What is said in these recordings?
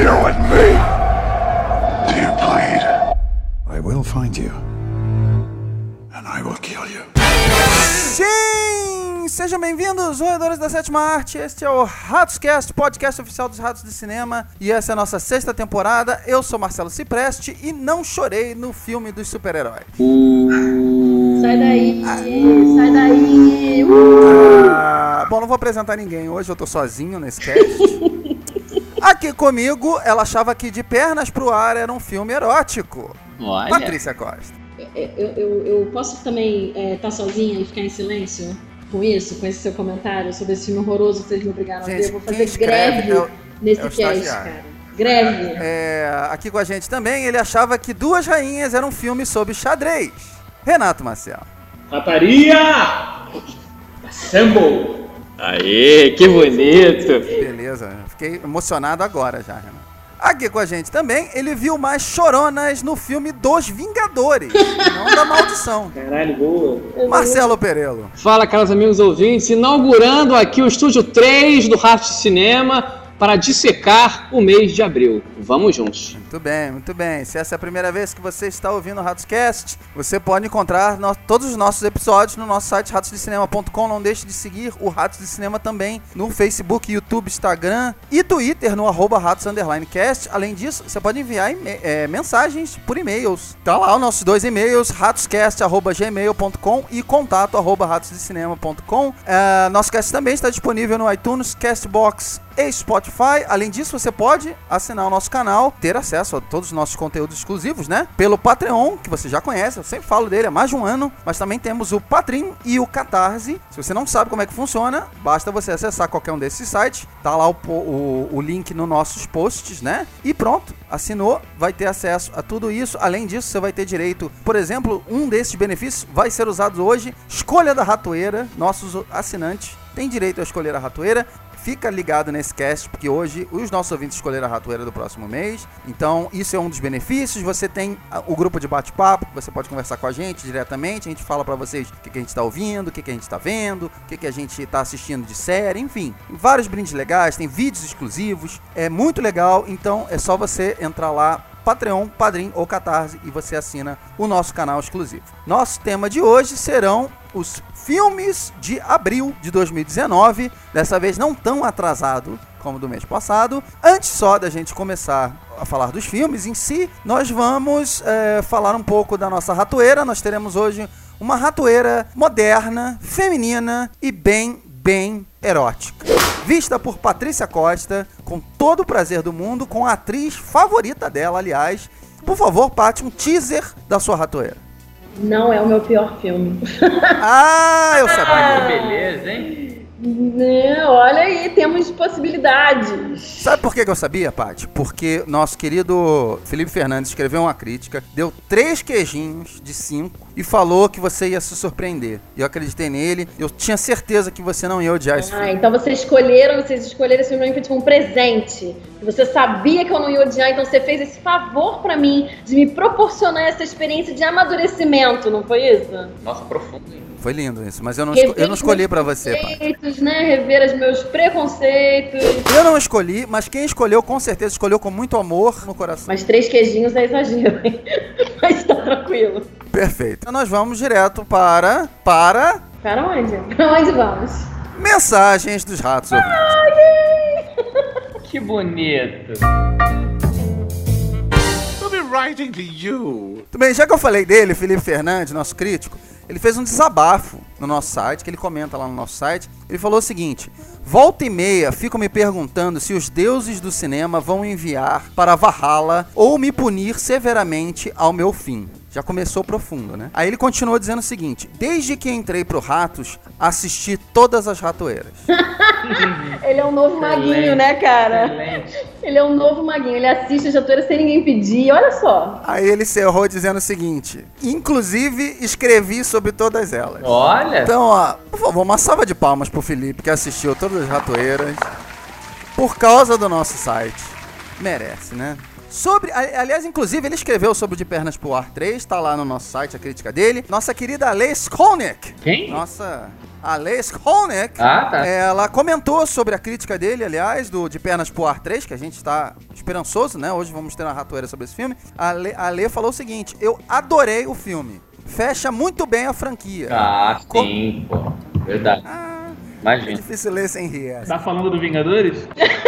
You and me. Do you bleed? I will find you. And I will kill you. Sim! Sejam bem-vindos, roedores da sétima arte. Este é o Ratoscast, podcast oficial dos Ratos de Cinema. E essa é a nossa sexta temporada. Eu sou Marcelo Cipreste e não chorei no filme dos super-heróis. Sai daí, sai daí. Bom, não vou apresentar ninguém hoje, eu tô sozinho nesse cast. Aqui comigo, ela achava que De Pernas pro Ar era um filme erótico. Olha. Patrícia Costa. Eu posso também estar sozinha e ficar em silêncio com isso, com esse seu comentário sobre esse filme horroroso que vocês me obrigaram a ver? Eu vou fazer greve nesse cast, cara. Greve. Aqui com a gente também, ele achava que Duas Rainhas era um filme sobre xadrez. Renato Marcelo. Rataria! Assemble! Aê, que bonito! Beleza, fiquei emocionado agora já, Renato. Aqui com a gente também, ele viu mais choronas no filme Dos Vingadores, não da Maldição. Caralho, boa. Marcelo Perello. Fala, caros amigos ouvintes, inaugurando aqui o Estúdio 3 do Ratos de Cinema para dissecar o mês de abril. Vamos juntos. Muito bem, muito bem. Se essa é a primeira vez que você está ouvindo o Ratoscast, você pode encontrar todos os nossos episódios no nosso site ratosdecinema.com. Não deixe de seguir o Ratos de Cinema também no Facebook, YouTube, Instagram e Twitter no @ratos_cast. Além disso, você pode enviar mensagens por e-mails. Tá lá os nossos dois e-mails, ratoscast@gmail.com e contato@ratosdecinema.com. Nosso cast também está disponível no iTunes, Castbox e Spotify. Além disso, você pode assinar o nosso canal, ter acesso a todos os nossos conteúdos exclusivos, né? Pelo Patreon, que você já conhece, eu sempre falo dele há mais de um ano, mas também temos o Padrim e o Catarse. Se você não sabe como é que funciona, basta você acessar qualquer um desses sites, tá lá o link nos nossos posts, né? E pronto, assinou, vai ter acesso a tudo isso. Além disso, você vai ter direito, por exemplo, um desses benefícios vai ser usado hoje, escolha da ratoeira. Nossos assinantes têm direito a escolher a ratoeira. Fica ligado nesse cast, porque hoje os nossos ouvintes escolheram a ratoeira do próximo mês. Então, isso é um dos benefícios. Você tem o grupo de bate-papo, você pode conversar com a gente diretamente. A gente fala pra vocês o que a gente está ouvindo, o que a gente está vendo, o que a gente está assistindo de série, enfim. Vários brindes legais, tem vídeos exclusivos. É muito legal, então é só você entrar lá, Patreon, Padrim ou Catarse, e você assina o nosso canal exclusivo. Nosso tema de hoje serão os filmes de abril de 2019, dessa vez não tão atrasado como do mês passado. Antes só da gente começar a falar dos filmes em si, nós vamos falar um pouco da nossa ratoeira. Nós teremos hoje uma ratoeira moderna, feminina e bem erótica. Vista por Patrícia Costa, com todo o prazer do mundo, com a atriz favorita dela, aliás. Por favor, Paty, um teaser da sua ratoeira. Não é o meu pior filme. Eu sabia. Que beleza, hein? Não, olha aí, temos possibilidades. Sabe por que eu sabia, Paty? Porque nosso querido Felipe Fernandes escreveu uma crítica, deu 3 queijinhos de 5 e falou que você ia se surpreender. Eu acreditei nele, eu tinha certeza que você não ia odiar esse filme. Então vocês escolheram esse filme tipo um presente. Você sabia que eu não ia odiar, então você fez esse favor pra mim de me proporcionar essa experiência de amadurecimento, não foi isso? Nossa, profundo, hein? Foi lindo isso, mas eu não escolhi pra você, Paty. Né? Rever os meus preconceitos. Eu não escolhi, mas quem escolheu com certeza escolheu com muito amor no coração. Mas 3 queijinhos é exagero, hein? Mas tá tranquilo. Perfeito. Então nós vamos direto para... Para onde? Pra onde vamos? Mensagens dos ratos ouvintes. Que bonito. I'll be writing to you. Muito bem, já que eu falei dele, Felipe Fernandes, nosso crítico, ele fez um desabafo no nosso site, que ele comenta lá no nosso site. Ele falou o seguinte: volta e meia fico me perguntando se os deuses do cinema vão enviar para Valhalla ou me punir severamente ao meu fim. Já começou profundo, né? Aí ele continuou dizendo o seguinte: desde que entrei pro Ratos, assisti todas as ratoeiras. Ele é um novo maguinho, né, cara? Excelente. Ele é um novo maguinho. Ele assiste as ratoeiras sem ninguém pedir. Olha só. Aí ele encerrou dizendo o seguinte: inclusive escrevi sobre todas elas. Olha. Então, ó, por favor, uma salva de palmas pro Felipe, que assistiu todas as ratoeiras por causa do nosso site. Merece, né? Aliás, inclusive, ele escreveu sobre o De Pernas pro Ar 3, tá lá no nosso site a crítica dele. Nossa querida Lei Skolnick. Quem? Nossa A Lê Skolnick, ela comentou sobre a crítica dele, aliás, do De Pernas pro Ar 3, que a gente está esperançoso, né? Hoje vamos ter uma ratoeira sobre esse filme. A Lê falou o seguinte: eu adorei o filme. Fecha muito bem a franquia. Sim, pô. Verdade. Imagina. É difícil ler sem rir. Tá falando do Vingadores?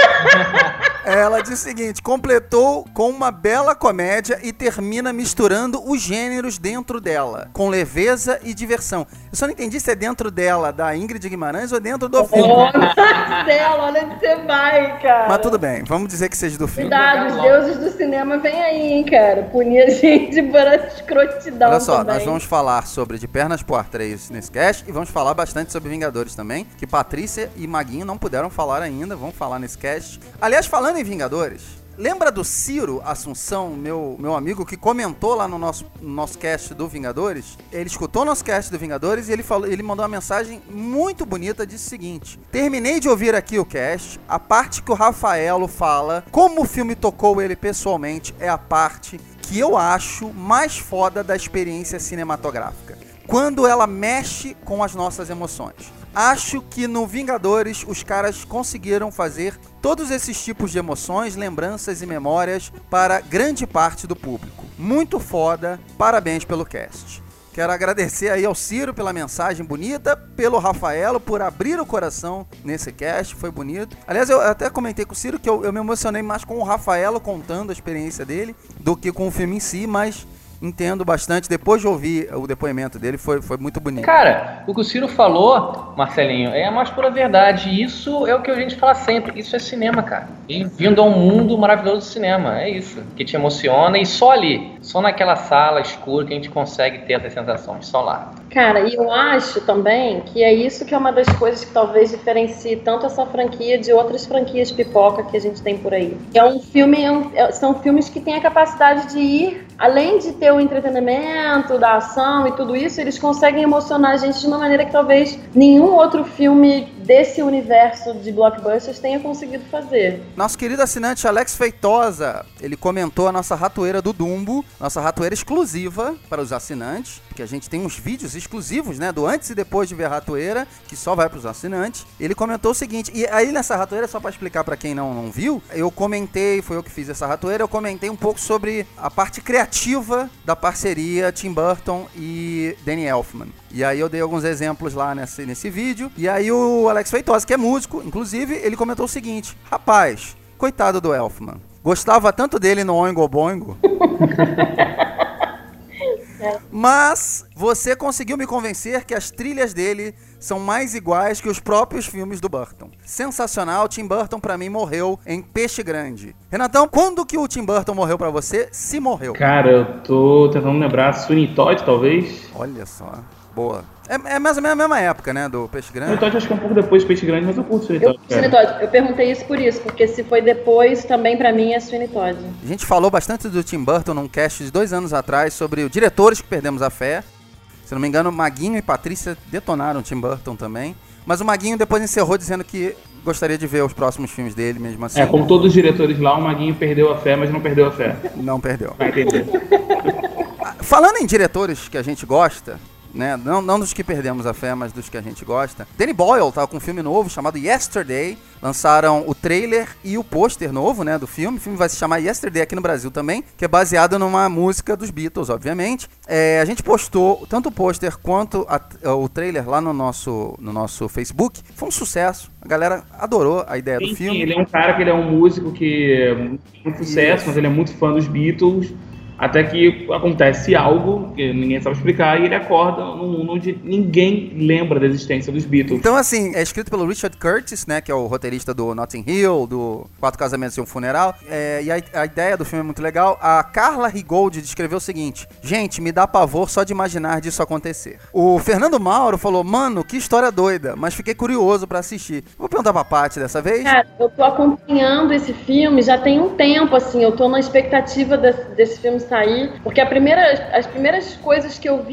Ela diz o seguinte: completou com uma bela comédia e termina misturando os gêneros dentro dela, com leveza e diversão. Eu só não entendi se é dentro dela, da Ingrid Guimarães, ou dentro do filme. Olha onde você vai, cara. Mas tudo bem, vamos dizer que seja do filme. Cuidado, os deuses do cinema vêm aí, hein, cara. Punir a gente por escrotidão. Olha só, também. nós vamos falar sobre De Pernas pro Ar 3 nesse cast, e vamos falar bastante sobre Vingadores também, que Patrícia e Maguinho não puderam falar ainda, vamos falar nesse cast. Aliás, falando em Vingadores, lembra do Ciro Assunção, meu amigo, que comentou lá no nosso cast do Vingadores? Ele escutou o nosso cast do Vingadores e ele mandou uma mensagem muito bonita, disse o seguinte: terminei de ouvir aqui o cast, a parte que o Rafaelo fala como o filme tocou ele pessoalmente é a parte que eu acho mais foda da experiência cinematográfica, quando ela mexe com as nossas emoções. Acho que no Vingadores os caras conseguiram fazer todos esses tipos de emoções, lembranças e memórias para grande parte do público. Muito foda, parabéns pelo cast. Quero agradecer aí ao Ciro pela mensagem bonita, pelo Rafaelo por abrir o coração nesse cast, foi bonito. Aliás, eu até comentei com o Ciro que eu me emocionei mais com o Rafaelo contando a experiência dele do que com o filme em si, mas entendo bastante. Depois de ouvir o depoimento dele, foi muito bonito. Cara, o que o Ciro falou, Marcelinho, é a mais pura verdade. Isso é o que a gente fala sempre. Isso é cinema, cara. Bem-vindo a um mundo maravilhoso do cinema. É isso. Que te emociona. E só ali, só naquela sala escura que a gente consegue ter essas sensações. Só lá. Cara, e eu acho também que é isso que é uma das coisas que talvez diferencie tanto essa franquia de outras franquias pipoca que a gente tem por aí. São filmes que têm a capacidade de ir, além de ter o entretenimento, da ação e tudo isso, eles conseguem emocionar a gente de uma maneira que talvez nenhum outro filme desse universo de blockbusters tenha conseguido fazer. Nosso querido assinante Alex Feitosa, ele comentou a nossa ratoeira do Dumbo, nossa ratoeira exclusiva para os assinantes, que a gente tem uns vídeos exclusivos, né, do antes e depois de ver a ratoeira, que só vai para os assinantes. Ele comentou o seguinte, e aí nessa ratoeira, só para explicar para quem não viu, eu comentei, foi eu que fiz essa ratoeira, eu comentei um pouco sobre a parte criativa da parceria Tim Burton e Danny Elfman. E aí eu dei alguns exemplos lá nesse vídeo. E aí o Alex Feitosa, que é músico, inclusive, ele comentou o seguinte: rapaz, coitado do Elfman. Gostava tanto dele no Oingo Boingo. Mas você conseguiu me convencer que as trilhas dele são mais iguais que os próprios filmes do Burton. Sensacional, Tim Burton pra mim morreu em Peixe Grande. Renatão, quando que o Tim Burton morreu pra você? Se morreu. Cara, eu tô tentando lembrar, Sweeney Todd, talvez. Olha só, boa. É mais ou menos a mesma época, né, do Peixe Grande. Sweeney Todd acho que é um pouco depois do Peixe Grande, mas eu curto Sweeney Todd. Sweeney Todd, eu perguntei isso por isso, porque se foi depois, também pra mim é Sweeney Todd. A gente falou bastante do Tim Burton num cast de 2 anos atrás sobre os diretores que perdemos a fé. Se não me engano, Maguinho e Patrícia detonaram Tim Burton também. Mas o Maguinho depois encerrou dizendo que gostaria de ver os próximos filmes dele mesmo assim. Como todos os diretores lá, o Maguinho perdeu a fé, mas não perdeu a fé. Não perdeu. Vai entender. Falando em diretores que a gente gosta, né? Não dos que perdemos a fé, mas dos que a gente gosta. Danny Boyle tava com um filme novo chamado Yesterday. Lançaram o trailer e o pôster novo, né, do filme. O filme vai se chamar Yesterday aqui no Brasil também, que é baseado numa música dos Beatles, obviamente. A gente postou tanto o pôster quanto o trailer lá no nosso Facebook. Foi um sucesso. A galera adorou a ideia do filme. Sim, ele é um cara que ele é um músico que é muito sucesso, mas ele é muito fã dos Beatles. Até que acontece algo que ninguém sabe explicar e ele acorda num mundo onde ninguém lembra da existência dos Beatles. Então, assim, é escrito pelo Richard Curtis, né, que é o roteirista do Notting Hill, do 4 Casamentos e um Funeral. E a ideia do filme é muito legal. A Carla Rigold descreveu o seguinte: gente, me dá pavor só de imaginar disso acontecer. O Fernando Mauro falou: mano, que história doida, mas fiquei curioso pra assistir. Vou perguntar pra Paty dessa vez. Cara, eu tô acompanhando esse filme já tem um tempo, assim, eu tô na expectativa desse filme sair, porque as primeiras coisas que eu vi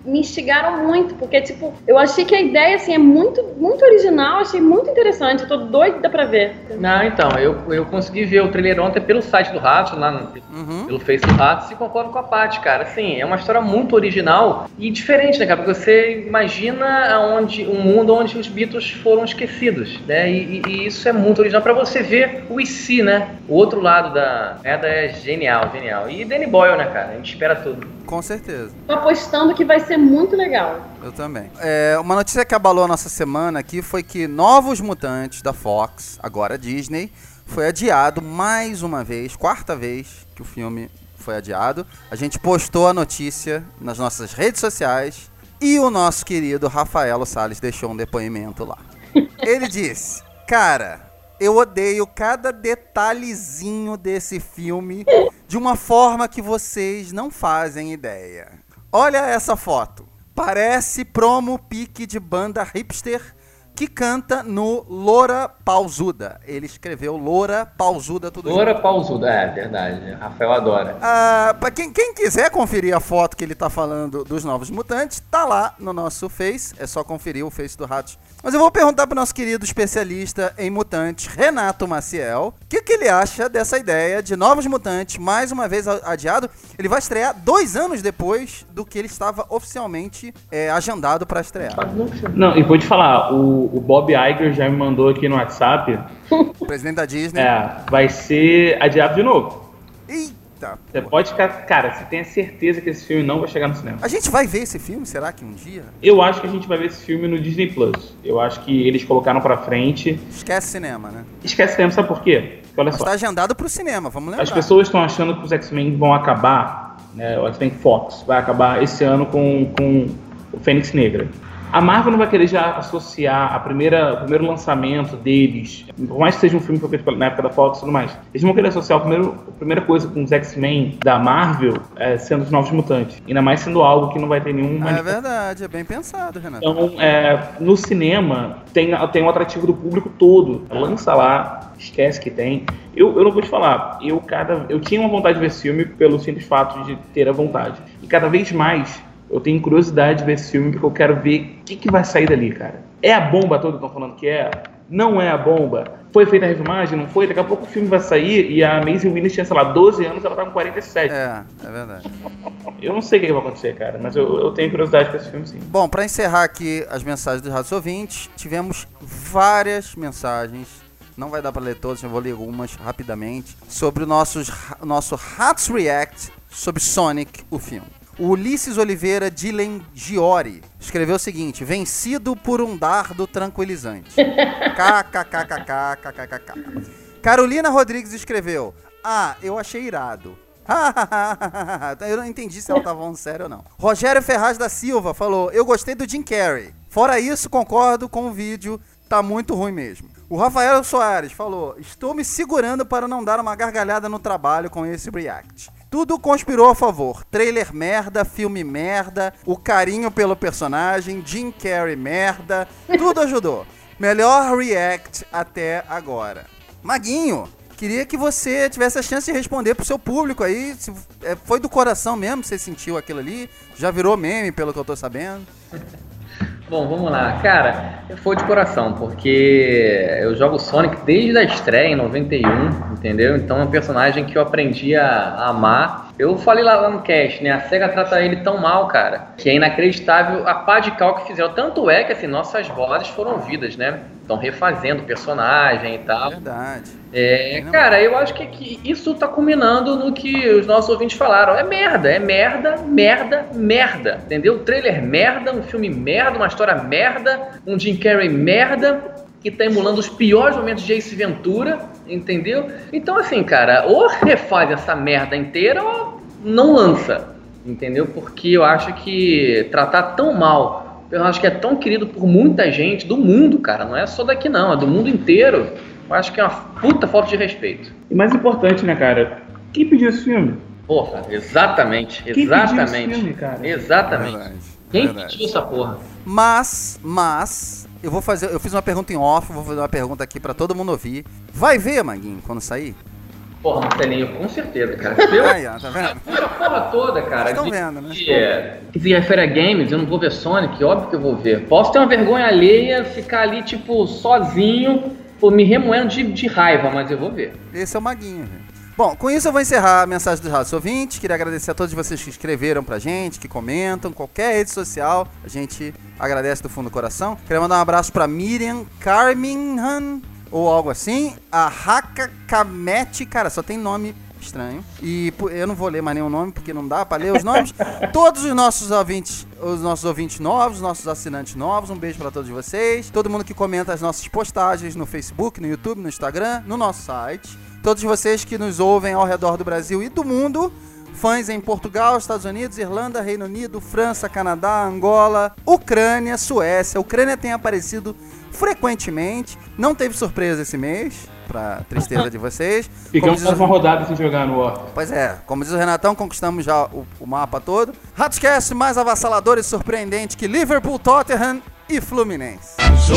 me instigaram muito, porque, tipo, eu achei que a ideia, assim, é muito, muito original, achei muito interessante, eu tô doida pra ver. Não, então, eu consegui ver o trailer ontem pelo site do Ratos, lá pelo Face do Ratos, e concordo com a Paty, cara. Assim, é uma história muito original e diferente, né, cara? Porque você imagina um mundo onde os Beatles foram esquecidos, né? E isso é muito original pra você ver o IC, né? O outro lado da merda é genial. E Danny Boyle, né, cara? A gente espera tudo. Com certeza. Tô apostando que vai ser muito legal. Eu também. Uma notícia que abalou a nossa semana aqui foi que Novos Mutantes da Fox, agora Disney, foi adiado mais uma vez, quarta vez que o filme foi adiado. A gente postou a notícia nas nossas redes sociais e o nosso querido Rafaelo Salles deixou um depoimento lá. Ele disse, cara, eu odeio cada detalhezinho desse filme de uma forma que vocês não fazem ideia. Olha essa foto. Parece promo pique de banda hipster que canta no Loura Pausuda. Ele escreveu Loura Pausuda tudo junto. Loura Pausuda, é verdade. Rafael adora. Pra quem quiser conferir a foto que ele tá falando dos Novos Mutantes, tá lá no nosso Face. É só conferir o Face do Ratos. Mas eu vou perguntar pro nosso querido especialista em mutantes, Renato Maciel, o que ele acha dessa ideia de Novos Mutantes, mais uma vez adiado. Ele vai estrear 2 anos depois do que ele estava oficialmente agendado para estrear. Não, e vou te falar, o Bob Iger já me mandou aqui no WhatsApp. O presidente da Disney. Vai ser adiado de novo. Eita! Você pode ficar... Cara, você tem a certeza que esse filme não vai chegar no cinema. A gente vai ver esse filme? Será que um dia? Eu acho que a gente vai ver esse filme no Disney Plus. Eu acho que eles colocaram pra frente. Esquece cinema, né? Esquece cinema, sabe por quê? Porque, olha só. Tá agendado pro cinema, vamos lembrar. As pessoas estão achando que os X-Men vão acabar, né? O X-Men Fox vai acabar esse ano com o Fênix Negra. A Marvel não vai querer já associar o primeiro lançamento deles, por mais que seja um filme que foi feito na época da Fox e tudo mais, eles vão querer associar a primeira coisa com os X-Men da Marvel sendo os Novos Mutantes. Ainda mais sendo algo que não vai ter nenhum... É verdade, é bem pensado, Renato. Então, no cinema, tem um atrativo do público todo. Lança lá, esquece que tem. Eu não vou te falar, eu tinha uma vontade de ver esse filme pelo simples fato de ter a vontade. E cada vez mais... eu tenho curiosidade de ver esse filme porque eu quero ver o que vai sair dali, cara. É a bomba toda que estão falando que é? Não é a bomba? Foi feita a refilmagem? Não foi? Daqui a pouco o filme vai sair e a Maisie Williams tinha, sei lá, 12 anos, ela tá com 47. É verdade. Eu não sei o que vai acontecer, cara, mas eu tenho curiosidade com esse filme, sim. Bom, pra encerrar aqui as mensagens dos rádios ouvintes, tivemos várias mensagens, não vai dar pra ler todas, eu vou ler algumas rapidamente, sobre o nosso Ratos React sobre Sonic, o filme. O Ulisses Oliveira Dilen Giori escreveu o seguinte: vencido por um dardo tranquilizante. KKKKKKKK. Carolina Rodrigues escreveu: eu achei irado. Eu não entendi se ela tava falando sério ou não. Rogério Ferraz da Silva falou: eu gostei do Jim Carrey. Fora isso, concordo com o vídeo, tá muito ruim mesmo. O Rafael Soares falou: estou me segurando para não dar uma gargalhada no trabalho com esse react. Tudo conspirou a favor. Trailer merda, filme merda, o carinho pelo personagem, Jim Carrey merda, tudo ajudou. Melhor react até agora. Maguinho, queria que você tivesse a chance de responder pro seu público aí. Se foi do coração mesmo, você sentiu aquilo ali? Já virou meme, pelo que eu tô sabendo? Bom, vamos lá. Cara, foi de coração, porque eu jogo Sonic desde a estreia em 91, entendeu? Então é um personagem que eu aprendi a amar. Eu falei lá no cast, né? A SEGA trata ele tão mal, cara, que é inacreditável a pá de cal que fizeram. Tanto é que, assim, nossas vozes foram ouvidas, né? Estão refazendo o personagem e tal. Verdade. Cara, eu acho que isso tá culminando no que os nossos ouvintes falaram. É merda, entendeu? Trailer merda, um filme merda, uma história merda, um Jim Carrey merda, que tá emulando os piores momentos de Ace Ventura, entendeu? Então, assim, cara, ou refaz essa merda inteira ou não lança, entendeu? Porque eu acho que tratar tão mal, eu acho que é tão querido por muita gente do mundo, cara, não é só daqui não, é do mundo inteiro. Eu acho que é uma puta falta de respeito. E mais importante, né, cara? Quem pediu esse filme? Porra, exatamente. Quem pediu esse filme, cara? Exatamente. Verdade. Quem pediu essa porra? Mas, eu fiz uma pergunta em off, vou fazer uma pergunta aqui pra todo mundo ouvir. Vai ver, Maguinho, quando sair? Porra, Marcelinho, com certeza, cara. Aí, ó, tá vendo? A porra toda, cara. Estão vendo, né? Que se refere a games, eu não vou ver Sonic, óbvio que eu vou ver. Posso ter uma vergonha alheia, ficar ali, tipo, sozinho, me remoendo de raiva, mas eu vou ver. Esse é o Maguinho, gente. Bom, com isso eu vou encerrar a mensagem dos rádios ouvintes. Queria agradecer a todos vocês que escreveram pra gente, que comentam, qualquer rede social. A gente agradece do fundo do coração. Queria mandar um abraço pra Miriam Carminhan, ou algo assim. A Haka Kamete, cara, só tem nome estranho. E eu não vou ler mais nenhum nome, porque não dá pra ler os nomes. Todos os nossos ouvintes novos, os nossos assinantes novos, um beijo pra todos vocês. Todo mundo que comenta as nossas postagens no Facebook, no YouTube, no Instagram, no nosso site. Todos vocês que nos ouvem ao redor do Brasil e do mundo, fãs em Portugal, Estados Unidos, Irlanda, Reino Unido, França, Canadá, Angola, Ucrânia, Suécia. A Ucrânia tem aparecido frequentemente, não teve surpresa esse mês, pra tristeza de vocês. Ficamos mais uma rodada sem jogar no War. Pois é, como diz o Renatão, conquistamos já o mapa todo. Ratscast mais avassalador e surpreendente que Liverpool, Tottenham e Fluminense.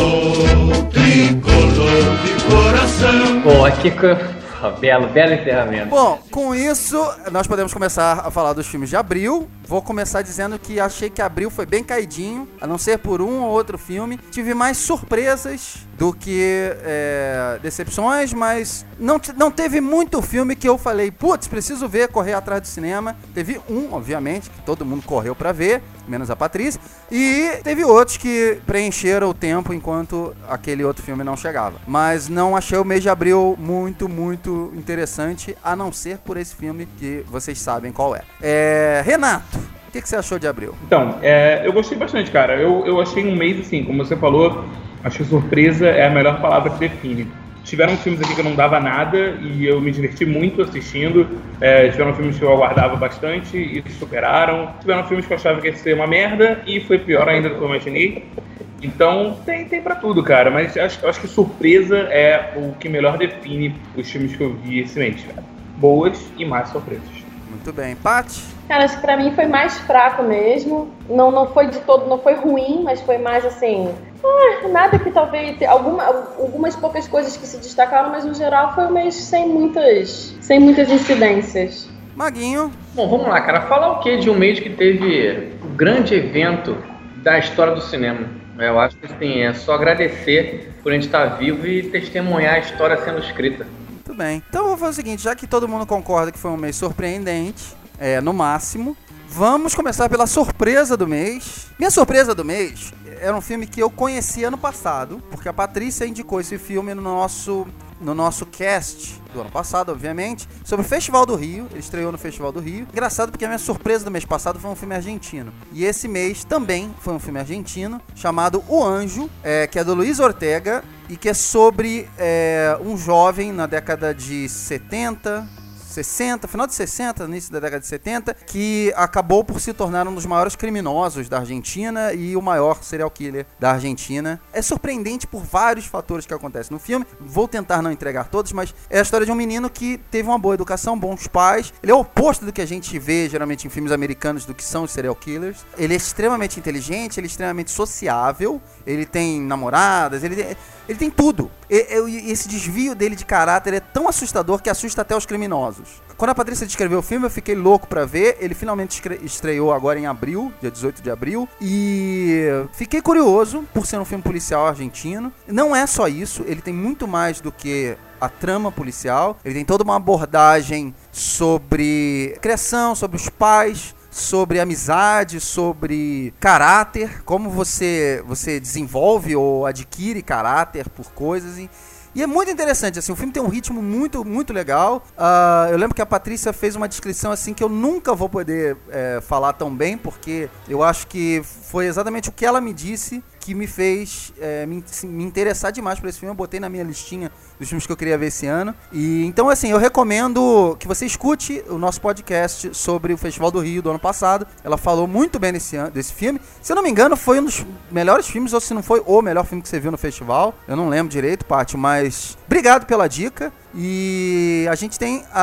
Sou tricolor de coração. Pô, que belo encerramento. Bom, com isso, nós podemos começar a falar dos filmes de abril. Vou começar dizendo que achei que abril foi bem caidinho, a não ser por um ou outro filme. Tive mais surpresas do que decepções, mas não teve muito filme que eu falei, putz, preciso ver, correr atrás do cinema. Teve um, obviamente, que todo mundo correu pra ver, menos a Patrícia. E teve outros que preencheram o tempo enquanto aquele outro filme não chegava. Mas não achei o mês de abril muito interessante, a não ser por esse filme que vocês sabem qual é. Renato, o que você achou de abril? Então, eu gostei bastante, cara. Eu achei um mês, assim, como você falou, acho que surpresa é a melhor palavra que define. Tiveram filmes aqui que eu não dava nada e eu me diverti muito assistindo. Tiveram filmes que eu aguardava bastante e superaram. Tiveram filmes que eu achava que ia ser uma merda e foi pior ainda do que eu imaginei. Então, tem pra tudo, cara. Mas acho que surpresa é o que melhor define os filmes que eu vi esse mês, cara. Boas e mais surpresas. Muito bem. Paty? Cara, acho que pra mim foi mais fraco mesmo. Não foi de todo, não foi ruim, mas foi mais assim... nada que talvez... Algumas poucas coisas que se destacaram, mas no geral foi um mês sem muitas incidências. Maguinho? Bom, vamos lá, cara. Falar o que de um mês que teve o grande evento da história do cinema? Eu acho que assim, é só agradecer por a gente estar vivo e testemunhar a história sendo escrita. Muito bem. Então eu vou fazer o seguinte, já que todo mundo concorda que foi um mês surpreendente, no máximo, vamos começar pela surpresa do mês. Minha surpresa do mês era um filme que eu conheci ano passado, porque a Patrícia indicou esse filme no nosso cast do ano passado, obviamente, sobre o Festival do Rio. Ele estreou no Festival do Rio. Engraçado porque a minha surpresa do mês passado foi um filme argentino. E esse mês também foi um filme argentino, chamado O Anjo, que é do Luiz Ortega, e que é sobre um jovem na década de 60, final de 60, início da década de 70, que acabou por se tornar um dos maiores criminosos da Argentina e o maior serial killer da Argentina. É surpreendente por vários fatores que acontecem no filme. Vou tentar não entregar todos, mas é a história de um menino que teve uma boa educação, bons pais. Ele é o oposto do que a gente vê geralmente em filmes americanos do que são os serial killers. Ele é extremamente inteligente, ele é extremamente sociável, ele tem namoradas, ele tem tudo. Esse desvio dele de caráter é tão assustador que assusta até os criminosos. Quando a Patrícia descreveu o filme, eu fiquei louco pra ver. Ele finalmente estreou agora em abril, dia 18 de abril. E fiquei curioso por ser um filme policial argentino. Não é só isso, ele tem muito mais do que a trama policial. Ele tem toda uma abordagem sobre criação, sobre os pais, sobre amizade, sobre caráter, como você desenvolve ou adquire caráter por coisas. E é muito interessante, assim, o filme tem um ritmo muito legal. Eu lembro que a Patrícia fez uma descrição assim que eu nunca vou poder falar tão bem, porque eu acho que foi exatamente o que ela me disse que me fez me interessar demais por esse filme. Eu botei na minha listinha dos filmes que eu queria ver esse ano. E então, assim, eu recomendo que você escute o nosso podcast sobre o Festival do Rio do ano passado. Ela falou muito bem desse filme. Se eu não me engano, foi um dos melhores filmes, ou se não foi o melhor filme que você viu no festival. Eu não lembro direito, Paty, mas obrigado pela dica. E a gente tem a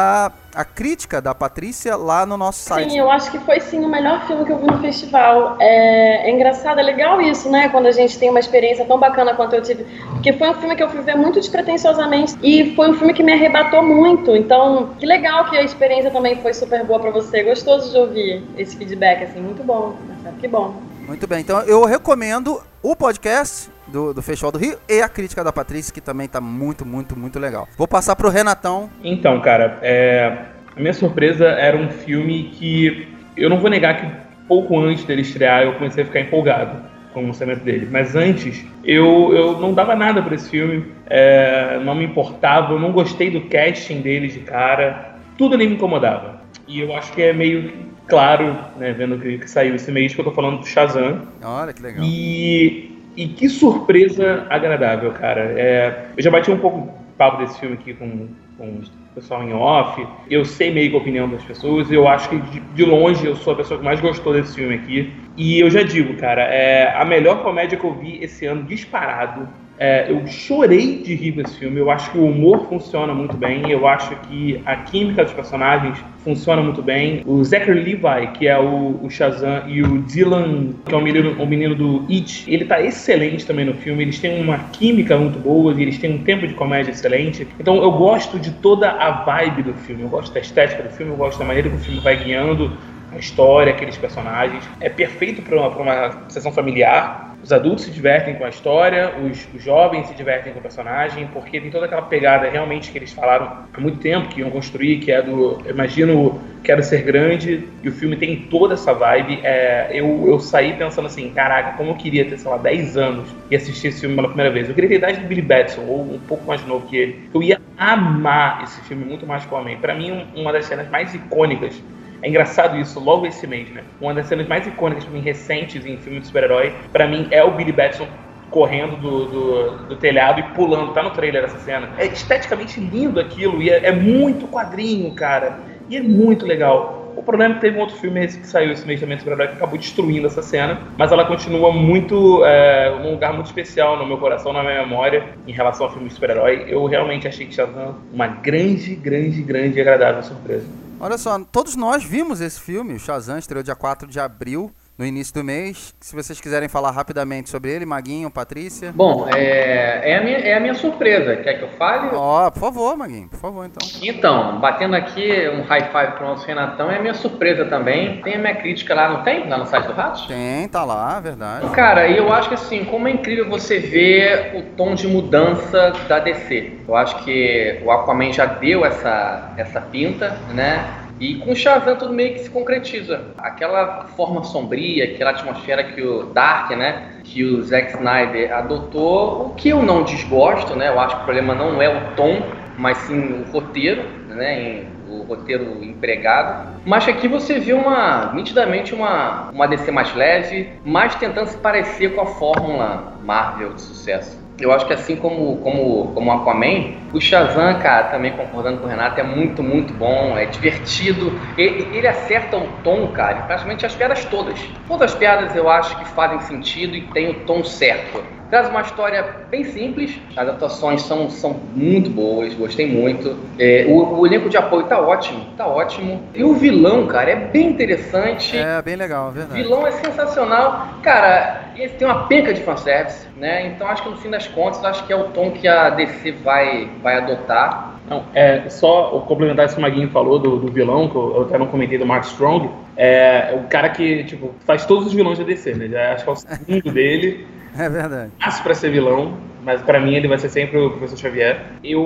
a crítica da Patrícia lá no nosso site. Sim, eu acho que foi sim o melhor filme que eu vi no festival. É engraçado, é legal isso, né? Quando a gente tem uma experiência tão bacana quanto eu tive. Porque foi um filme que eu fui ver muito despretensiosamente e foi um filme que me arrebatou muito. Então, que legal que a experiência também foi super boa pra você. Gostoso de ouvir esse feedback, assim, muito bom. Que bom. Muito bem, então eu recomendo o podcast do Festival do Rio e a crítica da Patrícia, que também tá muito, muito, muito legal. Vou passar pro Renatão. Então, cara, a minha surpresa era um filme que eu não vou negar que pouco antes dele estrear eu comecei a ficar empolgado com o lançamento dele, mas antes eu não dava nada pra esse filme, não me importava, eu não gostei do casting dele de cara, tudo ali me incomodava. E eu acho que é meio claro, né, vendo que saiu esse mês, que eu tô falando do Shazam. Olha que legal. E que surpresa agradável, cara. Eu já bati um pouco de papo desse filme aqui com o pessoal em off. Eu sei meio que a opinião das pessoas. Eu acho que de longe eu sou a pessoa que mais gostou desse filme aqui. E eu já digo, cara, a melhor comédia que eu vi esse ano disparado. Eu chorei de rir desse filme. Eu acho que o humor funciona muito bem. Eu acho que a química dos personagens funciona muito bem. O Zachary Levi, que é o Shazam, e o Dylan, que é o menino do It, ele tá excelente também no filme. Eles têm uma química muito boa e eles têm um tempo de comédia excelente. Então eu gosto de toda a vibe do filme. Eu gosto da estética do filme, eu gosto da maneira que o filme vai guiando a história, aqueles personagens. É perfeito para uma sessão familiar. Os adultos se divertem com a história, os jovens se divertem com o personagem, porque tem toda aquela pegada realmente que eles falaram há muito tempo que iam construir, que é do imagino, quero ser grande, e o filme tem toda essa vibe. Eu saí pensando assim, caraca, como eu queria ter, sei lá, 10 anos e assistir esse filme pela primeira vez. Eu queria ter a idade do Billy Batson, ou um pouco mais novo que ele. Eu ia amar esse filme muito mais que o Homem. Pra mim, uma das cenas mais icônicas. É engraçado isso, logo esse mês, né? Uma das cenas mais icônicas pra mim, recentes em filme de super-herói, pra mim é o Billy Batson correndo do telhado e pulando. Tá no trailer essa cena. É esteticamente lindo aquilo e é muito quadrinho, cara. E é muito legal. O problema é que teve um outro filme que saiu esse mês também de super-herói que acabou destruindo essa cena, mas ela continua muito, num lugar muito especial no meu coração, na minha memória, em relação ao filme de super-herói. Eu realmente achei que Shazam uma grande, grande, grande e agradável surpresa. Olha só, todos nós vimos esse filme, o Shazam, estreou dia 4 de abril, no início do mês. Se vocês quiserem falar rapidamente sobre ele, Maguinho, Patrícia. Bom, é a minha surpresa. Quer que eu fale? Por favor, Maguinho, por favor, então. Então, batendo aqui um high five pro nosso Renatão, é a minha surpresa também. Tem a minha crítica lá, não tem? Lá no site do Ratos? Tem, tá lá, verdade. Cara, e eu acho que assim, como é incrível você ver o tom de mudança da DC. Eu acho que o Aquaman já deu essa pinta, né? E com o Shazam tudo meio que se concretiza. Aquela forma sombria, aquela atmosfera que o Dark, né, que o Zack Snyder adotou, o que eu não desgosto, né? Eu acho que o problema não é o tom, mas sim o roteiro, né? O roteiro empregado. Mas aqui você vê nitidamente uma DC mais leve, mas tentando se parecer com a fórmula Marvel de sucesso. Eu acho que assim como o Aquaman, o Shazam, cara, também concordando com o Renato, é muito, muito bom, é divertido. Ele acerta o tom, cara, em praticamente as piadas todas. Todas as piadas eu acho que fazem sentido e tem o tom certo. Traz uma história bem simples, as atuações são muito boas, gostei muito. O elenco de apoio tá ótimo. E o vilão, cara, é bem interessante. É, bem legal, é verdade. O vilão é sensacional. Cara, ele tem uma penca de fanservice, né? Então acho que no fim das contas, acho que é o tom que a DC vai adotar. Não, só complementar isso que o Maguinho falou do vilão, que eu até não comentei, do Mark Strong. O cara que, tipo, faz todos os vilões da DC, né? Já acho que é o segundo dele. É verdade. Nasce pra ser vilão, mas pra mim ele vai ser sempre o Professor Xavier.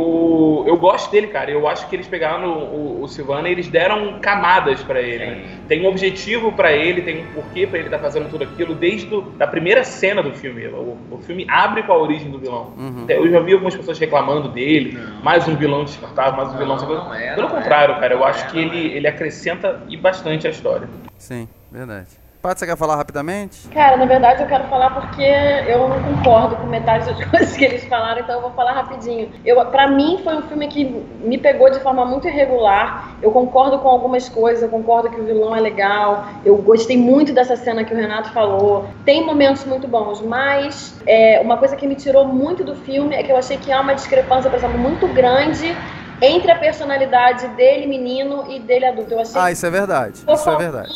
Eu gosto dele, cara. Eu acho que eles pegaram o Sylvana e eles deram camadas pra ele. Sim. Tem um objetivo pra ele, tem um porquê pra ele estar fazendo tudo aquilo desde a primeira cena do filme. O filme abre com a origem do vilão. Uhum. Eu já vi algumas pessoas reclamando dele, mais um vilão descartável, mais um vilão... Pelo contrário, cara, eu acho que ele acrescenta bastante a história. Sim, verdade. Paty, você quer falar rapidamente? Cara, na verdade eu quero falar porque eu não concordo com metade das coisas que eles falaram, então eu vou falar rapidinho. Pra mim foi um filme que me pegou de forma muito irregular. Eu concordo com algumas coisas, eu concordo que o vilão é legal, eu gostei muito dessa cena que o Renato falou. Tem momentos muito bons, mas uma coisa que me tirou muito do filme é que eu achei que há uma discrepância, por exemplo, muito grande entre a personalidade dele menino e dele adulto. Eu achei isso é verdade. Isso é verdade.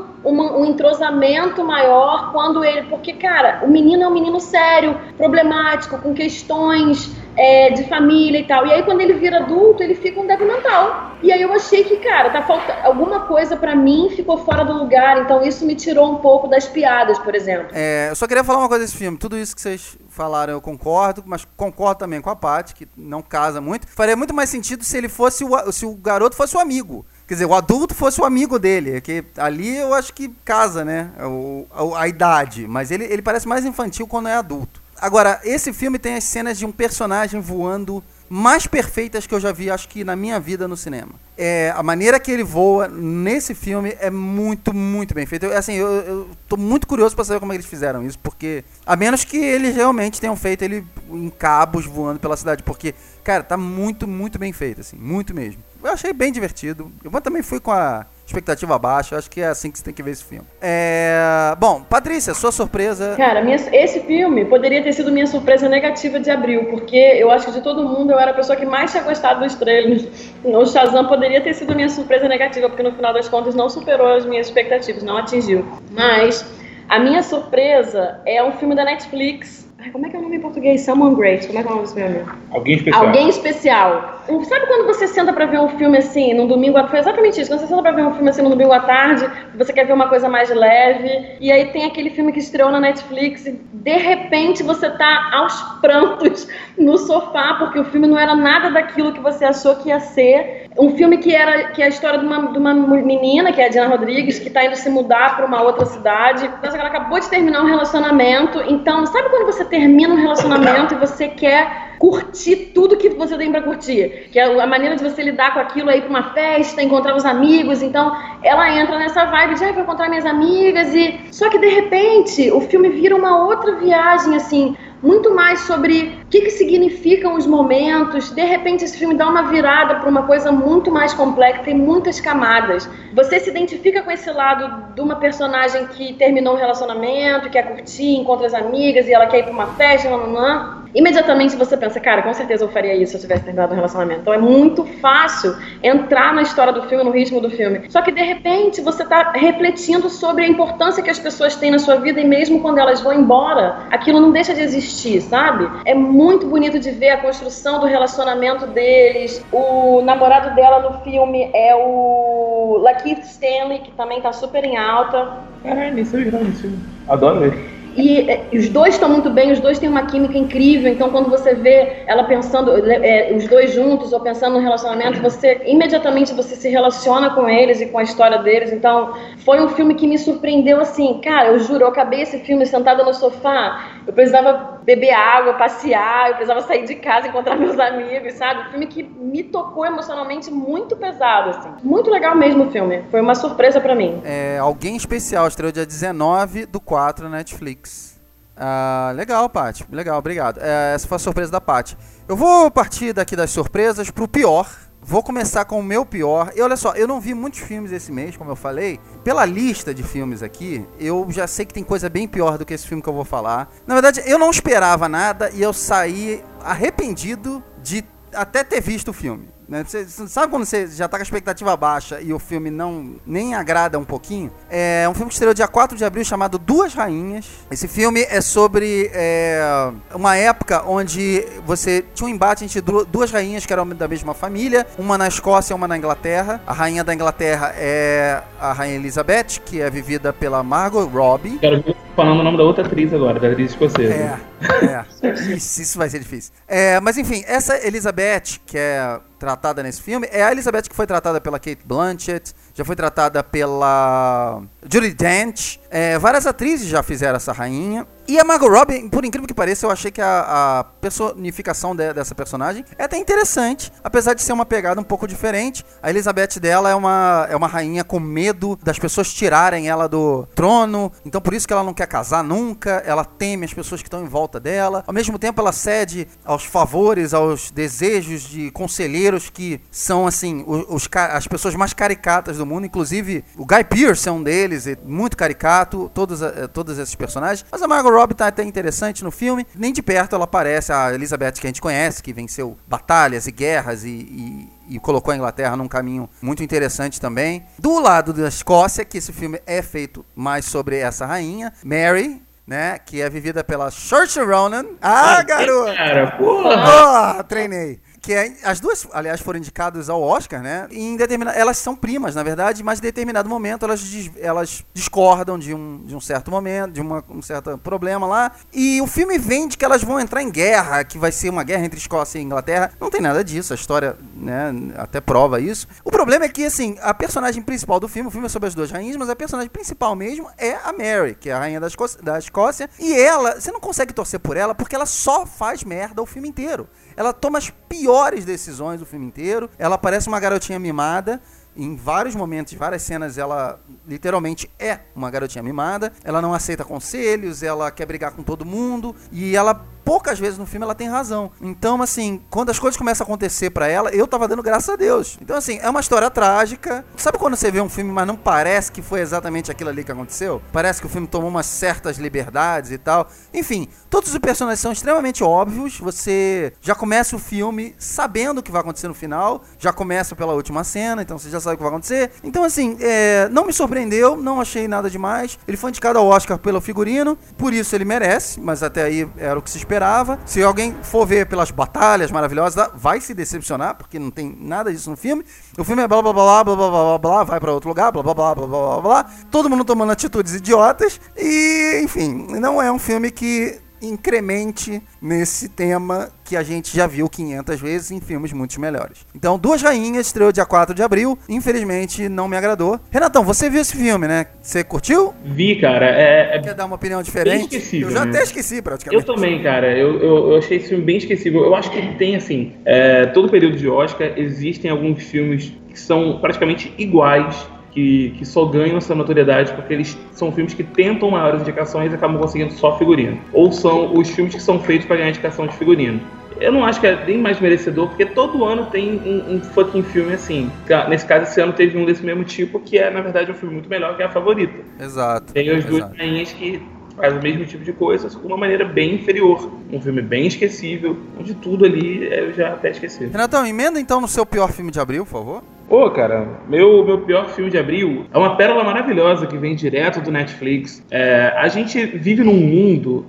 Um entrosamento maior quando ele... Porque, cara, o menino é um menino sério, problemático, com questões de família e tal. E aí, quando ele vira adulto, ele fica um débil mental. E aí eu achei que, cara, tá faltando... Alguma coisa pra mim ficou fora do lugar. Então isso me tirou um pouco das piadas, por exemplo. Eu só queria falar uma coisa desse filme. Tudo isso que vocês falaram eu concordo, mas concordo também com a Paty, que não casa muito. Faria muito mais sentido se ele fosse se o garoto fosse o amigo. Quer dizer, o adulto fosse o amigo dele, que ali eu acho que casa, né, a idade, mas ele parece mais infantil quando é adulto. Agora, esse filme tem as cenas de um personagem voando mais perfeitas que eu já vi, acho que na minha vida no cinema. A maneira que ele voa nesse filme é muito, muito bem feita. Eu tô muito curioso pra saber como eles fizeram isso, porque a menos que eles realmente tenham feito ele em cabos voando pela cidade, porque, cara, tá muito, muito bem feito, assim, muito mesmo. Eu achei bem divertido. Eu também fui com a expectativa baixa. Acho que é assim que você tem que ver esse filme. Bom, Patrícia, sua surpresa... Cara, esse filme poderia ter sido minha surpresa negativa de abril, porque eu acho que de todo mundo eu era a pessoa que mais tinha gostado dos trailers. O Shazam poderia ter sido minha surpresa negativa, porque no final das contas não superou as minhas expectativas, não atingiu. Mas a minha surpresa é um filme da Netflix. Como é que é o nome em português? Someone Great. Como é que é o nome desse filme? Alguém Especial. Alguém Especial. Sabe quando você senta pra ver um filme assim, num domingo... Foi exatamente isso. Quando você senta pra ver um filme assim, num domingo à tarde, você quer ver uma coisa mais leve, e aí tem aquele filme que estreou na Netflix, e de repente você tá aos prantos no sofá, porque o filme não era nada daquilo que você achou que ia ser. Um filme que é a história de uma menina, que é a Diana Rodrigues, que tá indo se mudar pra uma outra cidade. Ela acabou de terminar um relacionamento. Então, sabe quando você termina um relacionamento e você quer curtir tudo que você tem pra curtir? Que é a maneira de você lidar com aquilo, aí pra uma festa, encontrar os amigos. Então, ela entra nessa vibe de, vou encontrar minhas amigas. Só que, de repente, o filme vira uma outra viagem, assim... Muito mais sobre o que significam os momentos. De repente esse filme dá uma virada para uma coisa muito mais complexa, tem muitas camadas. Você se identifica com esse lado de uma personagem que terminou um relacionamento, quer curtir, encontra as amigas e ela quer ir para uma festa, imediatamente você pensa, cara, com certeza eu faria isso se eu tivesse terminado um relacionamento. Então é muito fácil entrar na história do filme, no ritmo do filme. Só que de repente você tá refletindo sobre a importância que as pessoas têm na sua vida e mesmo quando elas vão embora, aquilo não deixa de existir, sabe? É muito bonito de ver a construção do relacionamento deles. O namorado dela no filme é o Lakeith Stanley, que também tá super em alta. Caralho, nem sabia nesse filme. Adoro ele. E os dois estão muito bem, os dois têm uma química incrível. Então quando você vê ela pensando, os dois juntos ou pensando no relacionamento, imediatamente você se relaciona com eles e com a história deles. Então foi um filme que me surpreendeu assim, cara, eu juro, eu acabei esse filme sentada no sofá, eu precisava beber água, passear, eu precisava sair de casa, encontrar meus amigos, sabe? Um filme que me tocou emocionalmente muito pesado, assim. Muito legal mesmo o filme, foi uma surpresa pra mim. Alguém Especial, estreou dia 19/4 na Netflix. Legal, Paty. Legal, obrigado. Essa foi a surpresa da Paty. Eu vou partir daqui das surpresas pro pior. Vou começar com o meu pior. E olha só, eu não vi muitos filmes esse mês, como eu falei. Pela lista de filmes aqui, eu já sei que tem coisa bem pior do que esse filme que eu vou falar. Na verdade, eu não esperava nada e eu saí arrependido de até ter visto o filme. Você sabe quando você já tá com a expectativa baixa e o filme nem agrada um pouquinho? É um filme que estreou dia 4 de abril chamado Duas Rainhas. Esse filme é sobre uma época onde você tinha um embate entre duas rainhas que eram da mesma família, uma na Escócia e uma na Inglaterra. A rainha da Inglaterra é a Rainha Elizabeth, que é vivida pela Margot Robbie. Quero ver falando o nome da outra atriz agora, da atriz escocesa. Isso vai ser difícil. Mas enfim, essa Elizabeth, que é tratada nesse filme, é a Elizabeth que foi tratada pela Cate Blanchett, já foi tratada pela Judi Dench. Várias atrizes já fizeram essa rainha. E a Margot Robbie, por incrível que pareça, eu achei que a personificação dessa personagem é até interessante, apesar de ser uma pegada um pouco diferente. A Elizabeth dela é uma rainha com medo das pessoas tirarem ela do trono, então por isso que ela não quer casar nunca, ela teme as pessoas que estão em volta dela. Ao mesmo tempo ela cede aos favores, aos desejos de conselheiros que são, assim, as pessoas mais caricatas do mundo, inclusive o Guy Pearce é um deles, é muito caricato, todos esses personagens. Mas a Margot Robbie tá até interessante no filme. Nem de perto ela parece a Elizabeth que a gente conhece, que venceu batalhas e guerras e colocou a Inglaterra num caminho muito interessante também. Do lado da Escócia, que esse filme é feito mais sobre essa rainha, Mary, né, que é vivida pela Saoirse Ronan. Garoto! Cara, porra! Treinei. Que as duas, aliás, foram indicadas ao Oscar, né? E elas são primas, na verdade, mas em determinado momento elas discordam de um certo momento, de um certo problema lá. E o filme vende que elas vão entrar em guerra, que vai ser uma guerra entre Escócia e Inglaterra. Não tem nada disso, a história, né, até prova isso. O problema é que, assim, a personagem principal do filme, o filme é sobre as duas rainhas, mas a personagem principal mesmo é a Mary, que é a rainha da Escócia. E ela, você não consegue torcer por ela porque ela só faz merda o filme inteiro. Ela toma as piores decisões do filme inteiro. Ela parece uma garotinha mimada. Em vários momentos, várias cenas, ela literalmente é uma garotinha mimada. Ela não aceita conselhos, ela quer brigar com todo mundo. E ela, poucas vezes no filme, ela tem razão. Então, assim, quando as coisas começam a acontecer pra ela, eu tava dando graças a Deus. Então, assim, é uma história trágica. Sabe quando você vê um filme, mas não parece que foi exatamente aquilo ali que aconteceu? Parece que o filme tomou umas certas liberdades e tal. Enfim, todos os personagens são extremamente óbvios. Você já começa o filme sabendo o que vai acontecer no final. Já começa pela última cena, então você já sabe o que vai acontecer. Então, assim, não me surpreendeu, não achei nada demais. Ele foi indicado ao Oscar pelo figurino, por isso ele merece, mas até aí era o que se esperava. Se alguém for ver pelas batalhas maravilhosas, vai se decepcionar, porque não tem nada disso no filme. O filme é blá blá blá blá blá blá blá, vai pra outro lugar, blá blá blá blá blá blá, todo mundo tomando atitudes idiotas e, enfim, não é um filme que incremente nesse tema que a gente já viu 500 vezes em filmes muito melhores. Então, Duas Rainhas estreou dia 4 de abril. Infelizmente, não me agradou. Renatão, você viu esse filme, né? Você curtiu? Vi, cara. Quer dar uma opinião diferente? Esquecível, eu já né? até esqueci, praticamente. Eu também, cara. Eu achei esse filme bem esquecível. Eu acho que ele tem, assim, todo período de Oscar, existem alguns filmes que são praticamente iguais, que só ganham essa notoriedade porque eles são filmes que tentam maiores indicações e acabam conseguindo só figurino. Ou são os filmes que são feitos para ganhar indicação de figurino. Eu não acho que é nem mais merecedor, porque todo ano tem um fucking filme assim. Nesse caso, esse ano teve um desse mesmo tipo, que é, na verdade, um filme muito melhor, que é A Favorita. Exato. Tem as duas rainhas que faz o mesmo tipo de coisa, de uma maneira bem inferior. Um filme bem esquecível, onde tudo ali eu já até esqueci. Renatão, emenda então no seu pior filme de abril, por favor. Pô, cara, meu pior filme de abril é uma pérola maravilhosa que vem direto do Netflix. A gente vive num mundo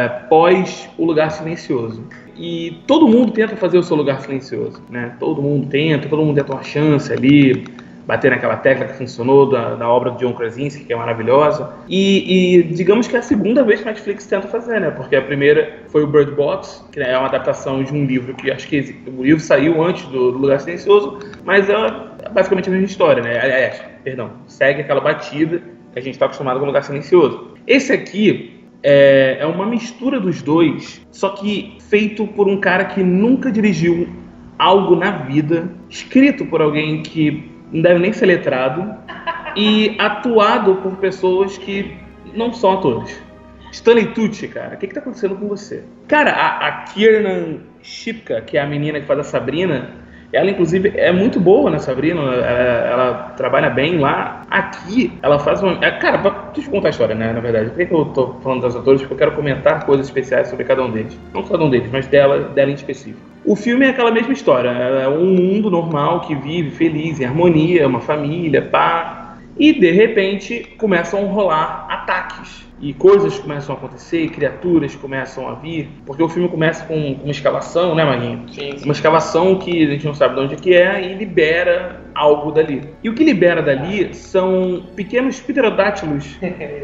pós O Lugar Silencioso. E todo mundo tenta fazer o seu lugar silencioso, né? Todo mundo tenta uma chance ali, bater naquela tecla que funcionou da obra do John Krasinski, que é maravilhosa. E digamos que é a segunda vez que a Netflix tenta fazer, né? Porque a primeira foi o Bird Box, que é uma adaptação de um livro que acho que o livro saiu antes do Lugar Silencioso, mas é basicamente a mesma história, né? Segue aquela batida que a gente está acostumado com o Lugar Silencioso. Esse aqui é uma mistura dos dois, só que feito por um cara que nunca dirigiu algo na vida, escrito por alguém que não deve nem ser letrado, e atuado por pessoas que não são atores. Stanley Tucci, cara, o que tá acontecendo com você? Cara, a Kiernan Shipka, que é a menina que faz a Sabrina, ela inclusive é muito boa na Sabrina, ela trabalha bem lá. Aqui, ela faz uma... Cara, deixa eu contar a história, né, na verdade. Por que eu tô falando das atores? Porque eu quero comentar coisas especiais sobre cada um deles. Não cada um deles, mas dela em específico. O filme é aquela mesma história, é um mundo normal que vive feliz, em harmonia, uma família, pá. E, de repente, começam a rolar ataques. E coisas começam a acontecer, criaturas começam a vir. Porque o filme começa com uma escavação, né, Maguinho? Sim. Uma escavação que a gente não sabe de onde que é e libera algo dali. E o que libera dali são pequenos pterodátilos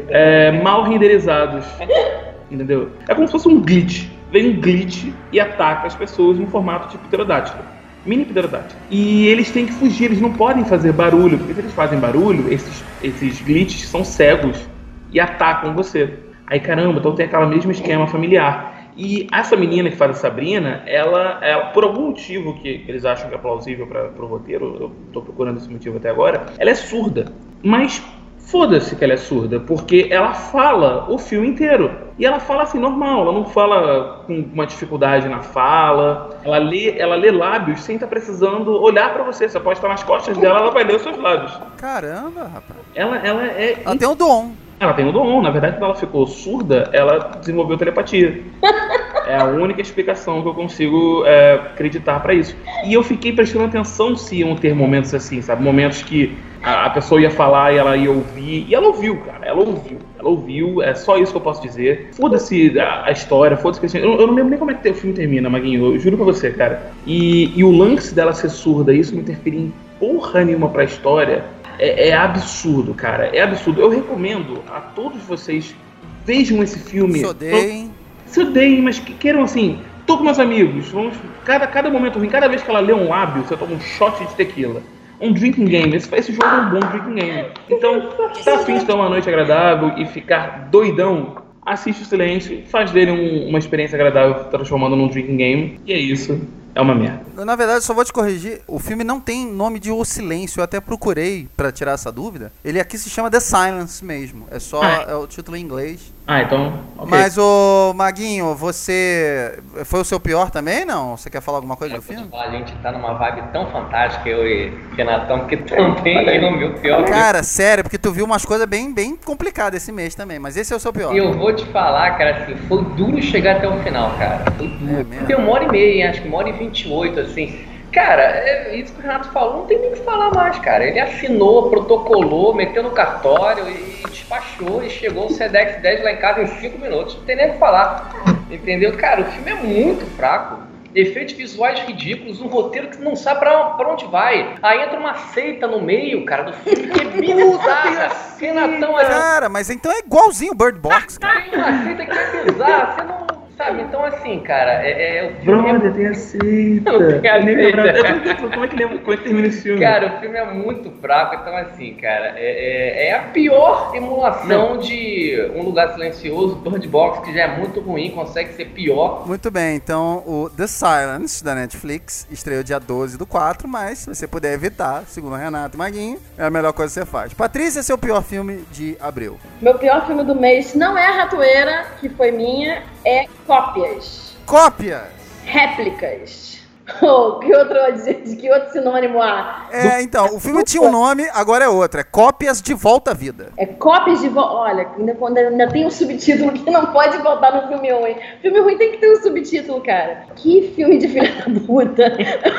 mal renderizados. Entendeu? É como se fosse um glitch. Vem um glitch e ataca as pessoas no formato de pterodátilo. Mini pterodátilo. E eles têm que fugir, eles não podem fazer barulho, porque se eles fazem barulho, esses glitches são cegos e atacam você. Aí, caramba, então tem aquele mesmo esquema familiar. E essa menina que faz a Sabrina, ela por algum motivo que eles acham que é plausível para o roteiro, eu tô procurando esse motivo até agora, ela é surda. Mas foda-se que ela é surda, porque ela fala o filme inteiro. E ela fala assim, normal, ela não fala com uma dificuldade na fala. Ela lê lábios sem estar precisando olhar pra você. Você pode estar nas costas dela, ela vai ler os seus lábios. Caramba, rapaz. Ela tem um dom. Ela tem o dom, na verdade, quando ela ficou surda, ela desenvolveu telepatia. É a única explicação que eu consigo acreditar pra isso. E eu fiquei prestando atenção se iam ter momentos assim, sabe? Momentos que a pessoa ia falar e ela ia ouvir. E ela ouviu, cara. Ela ouviu, é só isso que eu posso dizer. Foda-se a história, foda-se... Eu não lembro nem como é que o filme termina, Maguinho. Eu juro pra você, cara. E o lance dela ser surda, isso não interferir em porra nenhuma pra história, é absurdo, cara. É absurdo. Eu recomendo a todos vocês, vejam esse filme. Se odeiem, mas que queiram assim... Tô com meus amigos, vamos... Cada momento ruim, cada vez que ela lê um lábio, você toma um shot de tequila. Um drinking game. Esse jogo é um bom drinking game. Então, tá afim de ter uma noite agradável e ficar doidão, assiste o Silêncio, faz dele uma experiência agradável, transformando num drinking game. E é isso. É uma merda. Na verdade, só vou te corrigir. O filme não tem nome de O Silêncio. Eu até procurei pra tirar essa dúvida. Ele aqui se chama The Silence mesmo. É só é o título em inglês. Então... Okay. Mas, ô Maguinho, você... Foi o seu pior também, não? Você quer falar alguma coisa do filme? A gente tá numa vibe tão fantástica, eu e Renatão, que também é o meu pior. Cara, sério, porque tu viu umas coisas bem complicadas esse mês também. Mas esse é o seu pior. E eu vou te falar, cara, assim, foi duro chegar até o final, cara. Foi duro. Tem 1h30, hein? Acho que 1h28, assim. Cara, isso que o Renato falou, não tem nem o que falar mais, cara. Ele assinou, protocolou, meteu no cartório e despachou e chegou o Sedex 10 lá em casa em 5 minutos. Não tem nem o que falar, entendeu? Cara, o filme é muito fraco. Efeitos visuais ridículos, um roteiro que não sabe pra onde vai. Aí entra uma seita no meio, cara, do filme que é bizarra. Renatão... Cara, mas então é igualzinho o Bird Box, cara. Tem uma seita que é bizarra, você não... Sabe, então assim, cara, o filme... Brother, tem a seita. Como é que termina esse filme? Cara, o filme é muito fraco, então assim, cara, é a pior emulação de Um Lugar Silencioso, Bird Box, que já é muito ruim, consegue ser pior. Muito bem, então o The Silence, da Netflix, estreou dia 12/4, mas se você puder evitar, segundo o Renato e Maguinho, é a melhor coisa que você faz. Patrícia, seu pior filme de abril? Meu pior filme do mês não é A Ratoeira, que foi minha, é Cópias. Cópias? Réplicas. Oh, que outro sinônimo há? Então, o filme tinha um nome, agora é outro. É Cópias de Volta à Vida. É Cópias de Volta... Olha, ainda tem um subtítulo que não pode botar no filme ruim. Filme ruim tem que ter um subtítulo, cara. Que filme de filha da puta.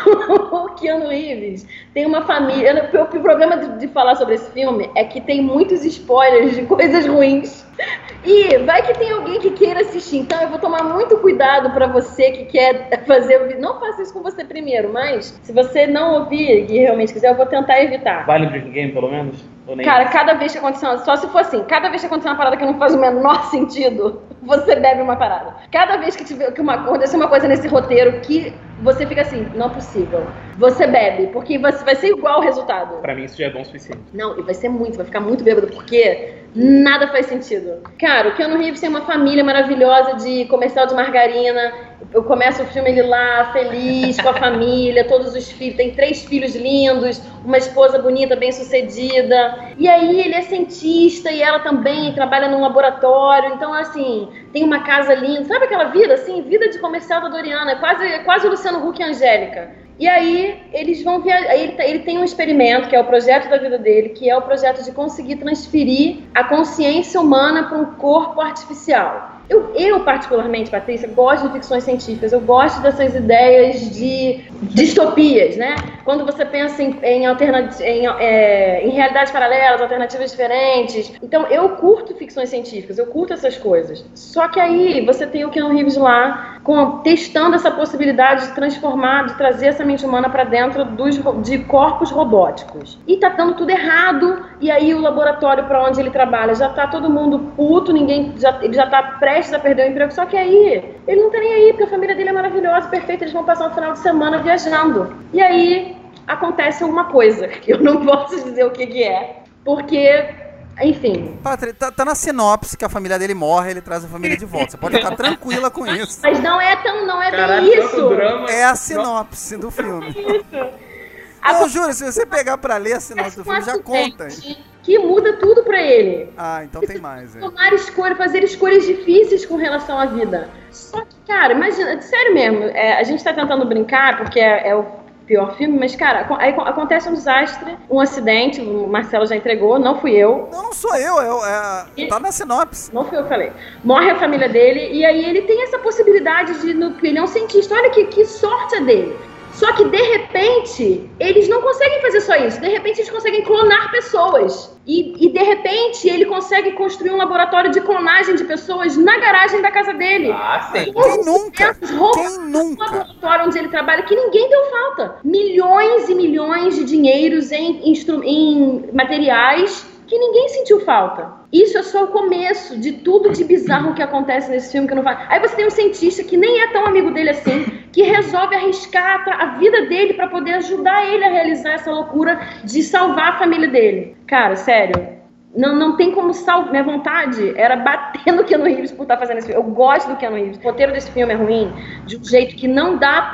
O Keanu Reeves tem uma família... O problema de falar sobre esse filme é que tem muitos spoilers de coisas ruins. E vai que tem alguém que queira assistir, então eu vou tomar muito cuidado pra você que quer fazer... Não faça isso com você primeiro, mas se você não ouvir e realmente quiser, eu vou tentar evitar. Vale o drinking game, pelo menos? Cara, cada vez que acontecer só se for assim, cada vez que acontecer uma parada que não faz o menor sentido, você bebe uma parada. Cada vez que acontecer uma coisa nesse roteiro que você fica assim, não é possível, você bebe, porque vai ser igual o resultado. Pra mim isso já é bom o suficiente. Não, e vai ficar muito bêbado, porque nada faz sentido. Cara, o Keanu Reeves tem uma família maravilhosa de comercial de margarina. Eu começo o filme ele lá, feliz, com a família, todos os filhos, tem 3 filhos lindos, uma esposa bonita, bem-sucedida. E aí ele é cientista e ela também trabalha num laboratório. Então, assim, tem uma casa linda. Sabe aquela vida, assim, vida de comercial da Doriana? É quase o Luciano Huck e a Angélica. E aí eles vão viajar. Ele tem um experimento, que é o projeto da vida dele, que é o projeto de conseguir transferir a consciência humana para um corpo artificial. Eu, particularmente, Patrícia, gosto de ficções científicas, eu gosto dessas ideias de distopias, né? Quando você pensa em realidades paralelas, alternativas diferentes. Então, eu curto ficções científicas, eu curto essas coisas. Só que aí você tem o Keanu Reeves lá, testando essa possibilidade de transformar, de trazer essa mente humana para dentro de corpos robóticos. E tá dando tudo errado, e aí o laboratório para onde ele trabalha já tá todo mundo puto, ele já tá prestes a perder o emprego, só que aí ele não tá nem aí, porque a família dele é maravilhosa, perfeita, eles vão passar um final de semana viajando. E aí acontece alguma coisa, que eu não posso dizer o que é, porque, enfim... Patrícia, tá na sinopse que a família dele morre, ele traz a família de volta, você pode ficar tranquila com isso. Mas não é bem isso. É a sinopse do filme. Não, juro, se você pegar pra ler a sinopse do filme, já conta. Que muda tudo pra ele. Ah, então tem mais. Fazer escolhas difíceis com relação à vida. Só que, cara, imagina, sério mesmo, a gente tá tentando brincar, porque pior filme, mas, cara, aí acontece um desastre, um acidente, o Marcelo já entregou, não fui eu. Não sou eu, tá na sinopse. Não fui eu que falei. Morre a família dele, e aí ele tem essa possibilidade de, ele é um cientista, olha que sorte é dele. Só que, de repente, eles não conseguem fazer só isso. De repente, eles conseguem clonar pessoas. E de repente, ele consegue construir um laboratório de clonagem de pessoas na garagem da casa dele. Sim. Quem nunca? Quem nunca? Um laboratório onde ele trabalha que ninguém deu falta. Milhões e milhões de dinheiros em materiais que ninguém sentiu falta. Isso é só o começo de tudo de bizarro que acontece nesse filme que não vai. Aí você tem um cientista que nem é tão amigo dele assim, que resolve arriscar a vida dele pra poder ajudar ele a realizar essa loucura de salvar a família dele. Cara, sério, não tem como salvar. Minha vontade era bater no Keanu Reeves por estar fazendo esse filme. Eu gosto do Keanu Reeves. O roteiro desse filme é ruim de um jeito que não dá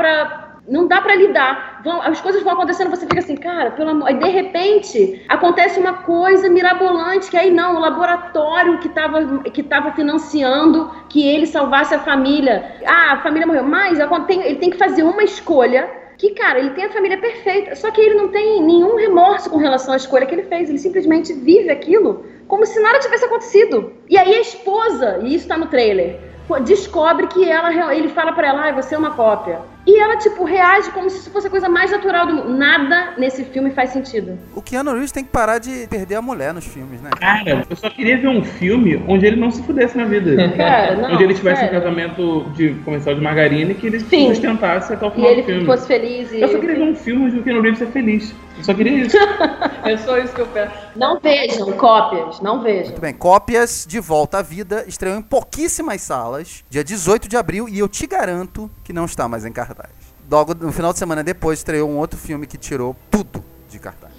pra lidar. As coisas vão acontecendo, você fica assim, cara, pelo amor... Aí, de repente, acontece uma coisa mirabolante, que aí não, o laboratório que tava financiando que ele salvasse a família. Ah, a família morreu. Mas ele tem que fazer uma escolha que, cara, ele tem a família perfeita, só que ele não tem nenhum remorso com relação à escolha que ele fez. Ele simplesmente vive aquilo como se nada tivesse acontecido. E aí a esposa, e isso tá no trailer, descobre que ele fala pra ela, você é uma cópia. E ela, tipo, reage como se isso fosse a coisa mais natural do mundo. Nada nesse filme faz sentido. O Keanu Reeves tem que parar de perder a mulher nos filmes, né? Cara, eu só queria ver um filme onde ele não se fudesse na vida. Cara, não, onde ele tivesse um casamento de comercial de margarina e que ele se sustentasse até o final do filme. E ele fosse feliz. Eu só queria ver um filme onde o Keanu Reeves é feliz. Eu só queria isso. É só isso que eu peço. Não vejam cópias, não vejam. Muito bem, Cópias de Volta à Vida estreou em pouquíssimas salas, dia 18 de abril, e eu te garanto que não está mais em cartaz. Logo no final de semana depois estreou um outro filme que tirou tudo de cartaz.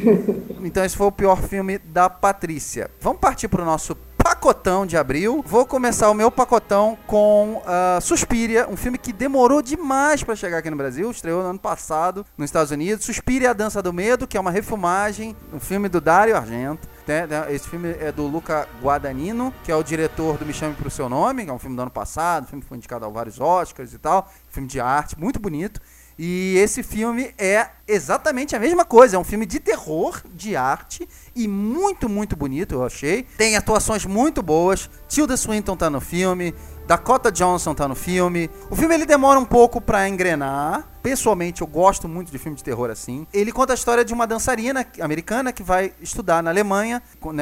Então esse foi o pior filme da Patrícia. Vamos partir para o nosso pacotão de abril. Vou começar o meu pacotão com Suspiria, um filme que demorou demais para chegar aqui no Brasil. Estreou no ano passado nos Estados Unidos. Suspiria, a Dança do Medo, que é uma refilmagem, um filme do Dario Argento. Esse filme é do Luca Guadagnino, que é o diretor do Me Chame Pro Seu Nome, que é um filme do ano passado, um filme que foi indicado a vários Oscars e tal, filme de arte, muito bonito. E esse filme é exatamente a mesma coisa, é um filme de terror, de arte, e muito, muito bonito, eu achei. Tem atuações muito boas, Tilda Swinton tá no filme, Dakota Johnson tá no filme. O filme ele demora um pouco pra engrenar. Pessoalmente, eu gosto muito de filme de terror assim. Ele conta a história de uma dançarina americana que vai estudar na Alemanha,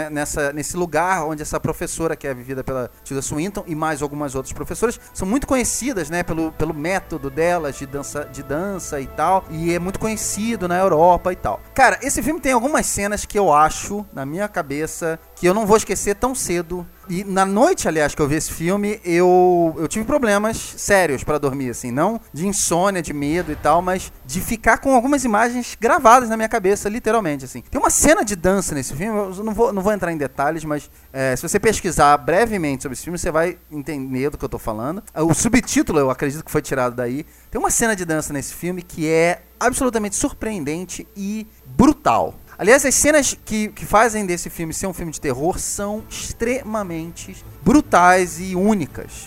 nesse lugar onde essa professora, que é vivida pela Tilda Swinton, e mais algumas outras professoras, são muito conhecidas, né, pelo método delas de dança e tal. E é muito conhecido na Europa e tal. Cara, esse filme tem algumas cenas que eu acho, na minha cabeça, que eu não vou esquecer tão cedo. E na noite, aliás, que eu vi esse filme, eu tive problemas sérios pra dormir, assim. Não de insônia, de medo e tal, mas de ficar com algumas imagens gravadas na minha cabeça, literalmente, assim. Tem uma cena de dança nesse filme, eu não vou entrar em detalhes, mas se você pesquisar brevemente sobre esse filme, você vai entender do que eu tô falando. O subtítulo, eu acredito que foi tirado daí. Tem uma cena de dança nesse filme que é absolutamente surpreendente e brutal. Aliás, as cenas que fazem desse filme ser um filme de terror são extremamente brutais e únicas.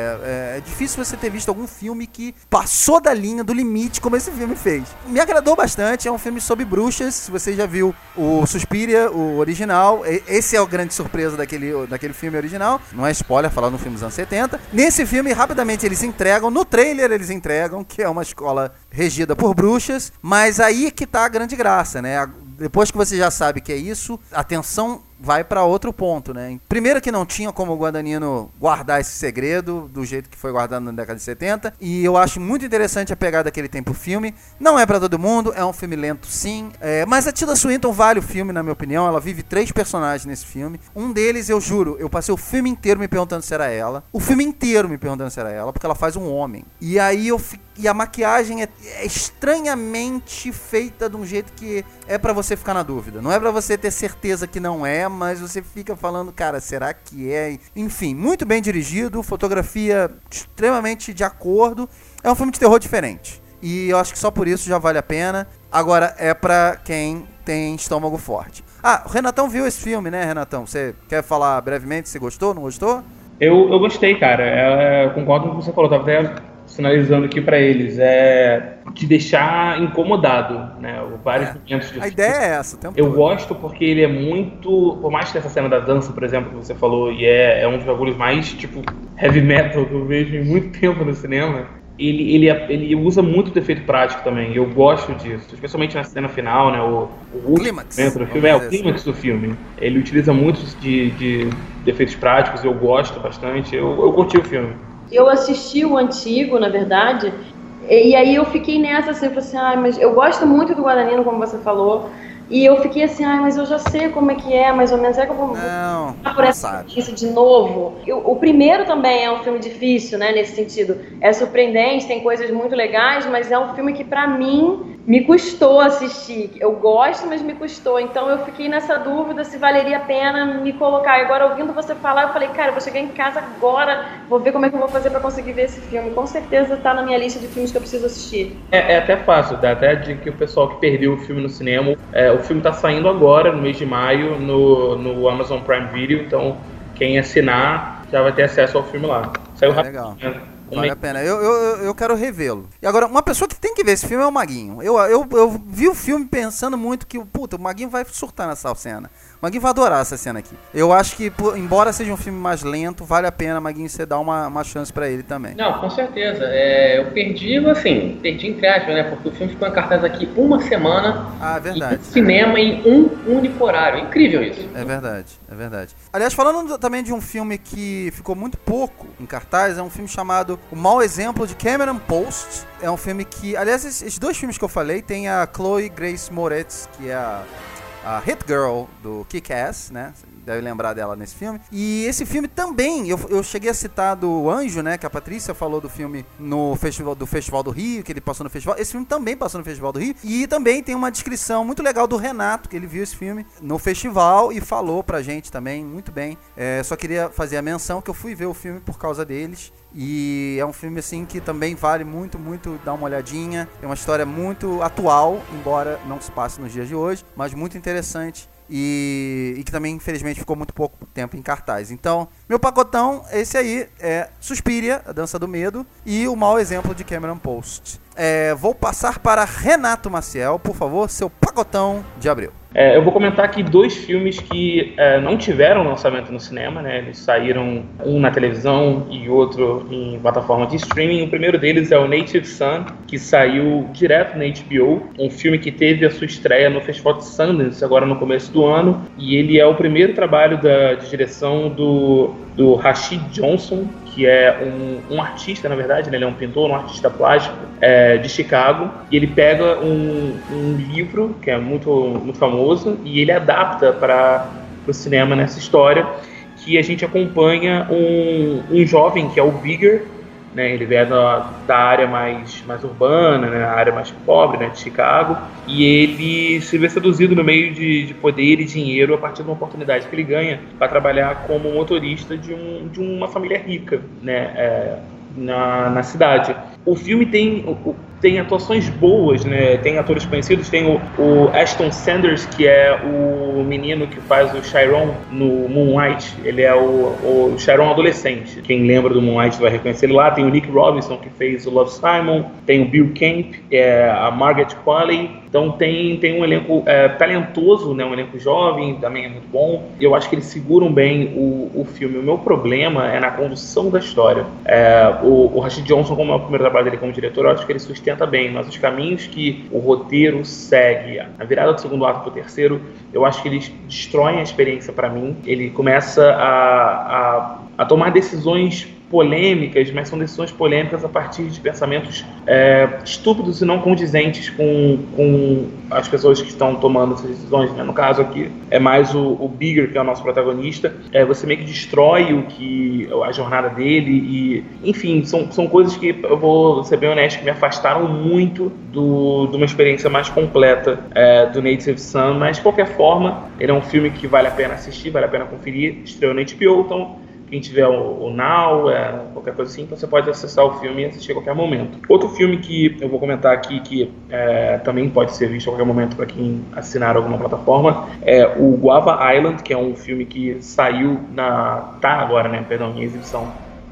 É difícil você ter visto algum filme que passou da linha, do limite, como esse filme fez. Me agradou bastante, é um filme sobre bruxas. Se você já viu o Suspiria, o original, esse é a grande surpresa daquele filme original. Não é spoiler falar no filme dos anos 70. Nesse filme, rapidamente, eles entregam, no trailer eles entregam, que é uma escola regida por bruxas, mas aí que tá a grande graça, né? Depois que você já sabe que é isso, a atenção vai para outro ponto, né? Primeiro que não tinha como o Guadagnino guardar esse segredo do jeito que foi guardado na década de 70, e eu acho muito interessante a pegada que ele tem pro filme. Não é para todo mundo, é um filme lento sim, mas a Tilda Swinton vale o filme, na minha opinião. Ela vive 3 personagens nesse filme. Um deles, eu juro, eu passei o filme inteiro me perguntando se era ela. O filme inteiro me perguntando se era ela, porque ela faz um homem. E aí e a maquiagem é estranhamente feita de um jeito que é pra você ficar na dúvida. Não é pra você ter certeza que não é, mas você fica falando, cara, será que é? Enfim, muito bem dirigido, fotografia extremamente de acordo. É um filme de terror diferente. E eu acho que só por isso já vale a pena. Agora, é pra quem tem estômago forte. O Renatão viu esse filme, né, Renatão? Você quer falar brevemente se gostou, não gostou? Eu gostei, cara. Eu concordo com o que você falou. Tava até sinalizando aqui pra eles. te deixar incomodado, né? Vários momentos de A ideia é essa, o tempo Eu todo. gosto porque ele é muito... Por mais que essa cena da dança, por exemplo, que você falou, e é um dos bagulhos mais, tipo, heavy metal que eu vejo em muito tempo no cinema, ele usa muito do efeito prático também. Eu gosto disso, especialmente na cena final, né? O clímax do filme, o clímax do filme. Ele utiliza muito de efeitos práticos, eu gosto bastante. Eu curti o filme. Eu assisti o antigo, na verdade, e aí eu fiquei nessa, assim, eu falei assim, mas eu gosto muito do Guadagnino, como você falou, e eu fiquei assim, mas eu já sei como é que é, mais ou menos, será que eu vou passar por essa experiência de novo? O primeiro também é um filme difícil, né, nesse sentido, é surpreendente, tem coisas muito legais, mas é um filme que pra mim me custou assistir. Eu gosto, mas me custou. Então eu fiquei nessa dúvida se valeria a pena me colocar. E agora, ouvindo você falar, eu falei, cara, eu vou chegar em casa agora, vou ver como é que eu vou fazer pra conseguir ver esse filme. Com certeza tá na minha lista de filmes que eu preciso assistir. É até fácil, dá até de que o pessoal que perdeu o filme no cinema, o filme tá saindo agora, no mês de maio, no Amazon Prime Video, então quem assinar já vai ter acesso ao filme lá. Saiu rápido. Legal. Vale a pena. Eu quero revê-lo. E agora, uma pessoa que tem que ver esse filme é o Maguinho. Eu vi o filme pensando muito que, o Maguinho vai surtar nessa cena. O Maguinho vai adorar essa cena aqui. Eu acho que, embora seja um filme mais lento, vale a pena, Maguinho, você dar uma chance pra ele também. Não, com certeza. Eu perdi entre aspas, né? Porque o filme ficou em cartaz aqui uma semana. Ah, é verdade. E cinema em um único horário. Incrível isso. É verdade. Aliás, falando também de um filme que ficou muito pouco em cartaz, é um filme chamado O Mau Exemplo de Cameron Post. É um filme que, aliás, esses dois filmes que eu falei, tem a Chloe Grace Moretz, que é a Hit Girl do Kick-Ass, né? Deve lembrar dela nesse filme. E esse filme também, eu cheguei a citar do Anjo, né? Que a Patrícia falou do filme no Festival do Rio, que ele passou no festival. Esse filme também passou no Festival do Rio. E também tem uma descrição muito legal do Renato, que ele viu esse filme no festival e falou pra gente também, muito bem. Só queria fazer a menção que eu fui ver o filme por causa deles. E é um filme, assim, que também vale muito, muito dar uma olhadinha. É uma história muito atual, embora não se passe nos dias de hoje, mas muito interessante. E que também, infelizmente, ficou muito pouco tempo em cartaz. Então, meu pacotão, esse aí é Suspiria, A Dança do Medo, e O Mau Exemplo de Cameron Post. Vou passar para Renato Maciel, por favor, seu pacotão de abril. Eu vou comentar aqui dois filmes que não tiveram lançamento no cinema, né? Eles saíram, um na televisão e outro em plataforma de streaming. O primeiro deles é o Native Son, que saiu direto na HBO, um filme que teve a sua estreia no Festival de Sundance, agora no começo do ano, e ele é o primeiro trabalho de direção do Rashid Johnson, que é um artista, na verdade, né? Ele é um pintor, um artista plástico de Chicago, e ele pega um livro que é muito, muito famoso e ele adapta para o cinema nessa história, que a gente acompanha um jovem que é o Bigger, né? Ele vem da área mais urbana, né? A área mais pobre, né? De Chicago, e ele se vê seduzido no meio de poder e dinheiro a partir de uma oportunidade que ele ganha para trabalhar como motorista de uma família rica, né? Na cidade. O filme tem atuações boas, né? Tem atores conhecidos, tem o Ashton Sanders, que é o menino que faz o Chiron no Moonlight. Ele é o Chiron adolescente. Quem lembra do Moonlight vai reconhecer ele lá. Tem o Nick Robinson, que fez o Love, Simon. Tem o Bill Camp, a Margaret Qualley. Então tem um elenco talentoso, né? Um elenco jovem, também é muito bom. Eu acho que eles seguram bem o filme. O meu problema é na condução da história. O Rashid Johnson, como é o primeiro trabalho dele como diretor, eu acho que ele sustenta bem, mas os caminhos que o roteiro segue, a virada do segundo ato para o terceiro, eu acho que eles destroem a experiência para mim. Ele começa a tomar decisões polêmicas, mas são decisões polêmicas a partir de pensamentos estúpidos e não condizentes com as pessoas que estão tomando essas decisões, né? No caso aqui, é mais o Bigger, que é o nosso protagonista. Você meio que destrói a jornada dele e, enfim, são coisas que, eu vou ser bem honesto, que me afastaram muito de uma experiência mais completa do Native Son, mas de qualquer forma, ele é um filme que vale a pena assistir, vale a pena conferir, estreou na HBO, então quem tiver o Now, qualquer coisa assim, então você pode acessar o filme e assistir a qualquer momento. Outro filme que eu vou comentar aqui, que também pode ser visto a qualquer momento para quem assinar alguma plataforma, é o Guava Island, que é um filme que saiu tá agora, né, perdão, em exibição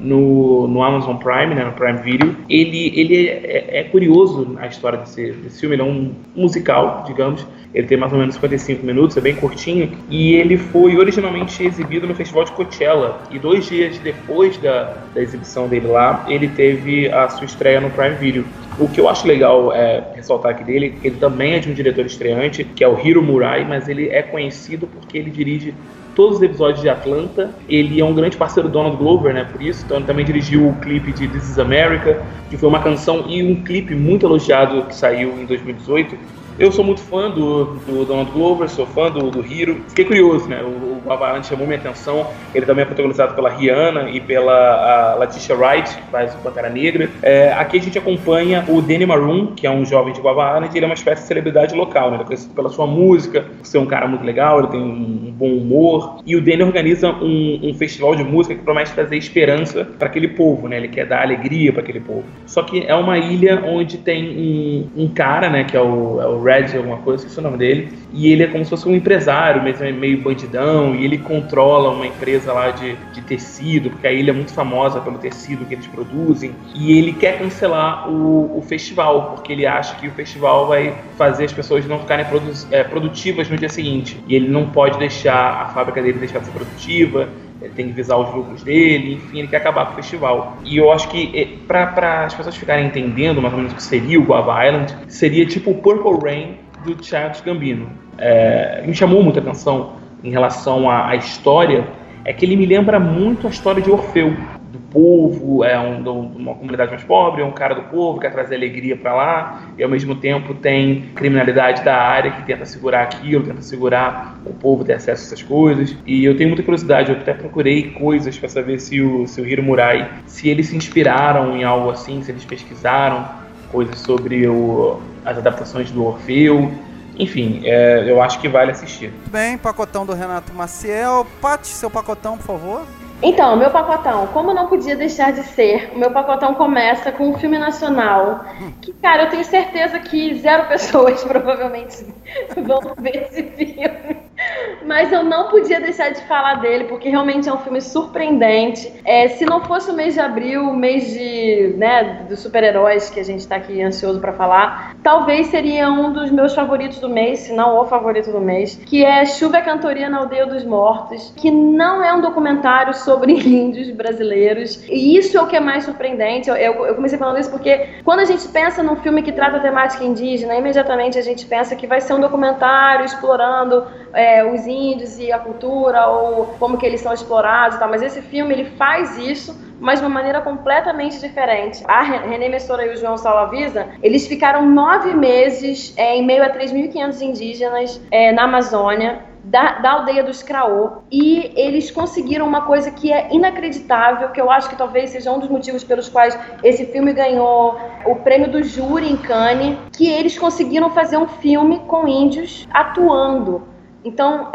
no Amazon Prime, né, no Prime Video. Ele é curioso a história desse filme. Ele é um musical, digamos. Ele tem mais ou menos 55 minutos, é bem curtinho. E ele foi originalmente exibido no Festival de Coachella. E 2 dias depois da exibição dele lá, ele teve a sua estreia no Prime Video. O que eu acho legal ressaltar aqui dele, ele também é de um diretor estreante, que é o Hiro Murai, mas ele é conhecido porque ele dirige todos os episódios de Atlanta. Ele é um grande parceiro do Donald Glover, né, por isso. Então ele também dirigiu o clipe de This Is America, que foi uma canção e um clipe muito elogiado que saiu em 2018. Eu sou muito fã do Donald Glover, sou fã do Hiro. Fiquei curioso, né? O Guava Island chamou minha atenção. Ele também é protagonizado pela Rihanna e pela Letitia Wright, que faz o Pantera Negra. Aqui a gente acompanha o Danny Maroon, que é um jovem de Guava Island, e ele é uma espécie de celebridade local, né? Ele é conhecido pela sua música, por ser um cara muito legal, ele tem um bom humor. E o Danny organiza um festival de música que promete trazer esperança para aquele povo, né? Ele quer dar alegria para aquele povo. Só que é uma ilha onde tem um cara, né? Que é o Red, alguma coisa, esqueci o nome dele, e ele é como se fosse um empresário, meio bandidão, e ele controla uma empresa lá de tecido, porque a ilha é muito famosa pelo tecido que eles produzem, e ele quer cancelar o festival, porque ele acha que o festival vai fazer as pessoas não ficarem produtivas no dia seguinte, e ele não pode deixar a fábrica dele deixar de ser produtiva, ele tem que visar os lucros dele, enfim, ele quer acabar com o festival. E eu acho que, para as pessoas ficarem entendendo mais ou menos o que seria o Guava Island, seria tipo o Purple Rain do Childish Gambino. Me chamou muita atenção em relação à história, é que ele me lembra muito a história de Orfeu, do povo, uma comunidade mais pobre, é um cara do povo que quer trazer alegria para lá, e ao mesmo tempo tem criminalidade da área que tenta segurar aquilo, tenta segurar o povo ter acesso a essas coisas. E eu tenho muita curiosidade, eu até procurei coisas para saber se o Hiro Murai, se eles se inspiraram em algo assim, se eles pesquisaram coisas sobre as adaptações do Orfeu. Enfim, eu acho que vale assistir. Bem, pacotão do Renato Maciel. Paty, seu pacotão, por favor. Então, meu pacotão, como não podia deixar de ser, o meu pacotão começa com um filme nacional, que, cara, eu tenho certeza que 0 pessoas provavelmente vão ver esse filme, mas eu não podia deixar de falar dele, porque realmente é um filme surpreendente. Se não fosse o mês de abril, o mês dos super-heróis que a gente tá aqui ansioso pra falar, talvez seria um dos meus favoritos do mês, se não o favorito do mês, que é Chuva é Cantoria na Aldeia dos Mortos, que não é um documentário sobre índios brasileiros, e isso é o que é mais surpreendente. Eu comecei falando isso porque quando a gente pensa num filme que trata a temática indígena, imediatamente a gente pensa que vai ser um documentário explorando os índios e a cultura, ou como que eles são explorados e tal, mas esse filme ele faz isso, mas de uma maneira completamente diferente. A René Messora e o João Salavisa, eles ficaram 9 meses em meio a 3.500 indígenas na Amazônia, da aldeia dos Craô, e eles conseguiram uma coisa que é inacreditável, que eu acho que talvez seja um dos motivos pelos quais esse filme ganhou o prêmio do júri em Cannes, que eles conseguiram fazer um filme com índios atuando. Então,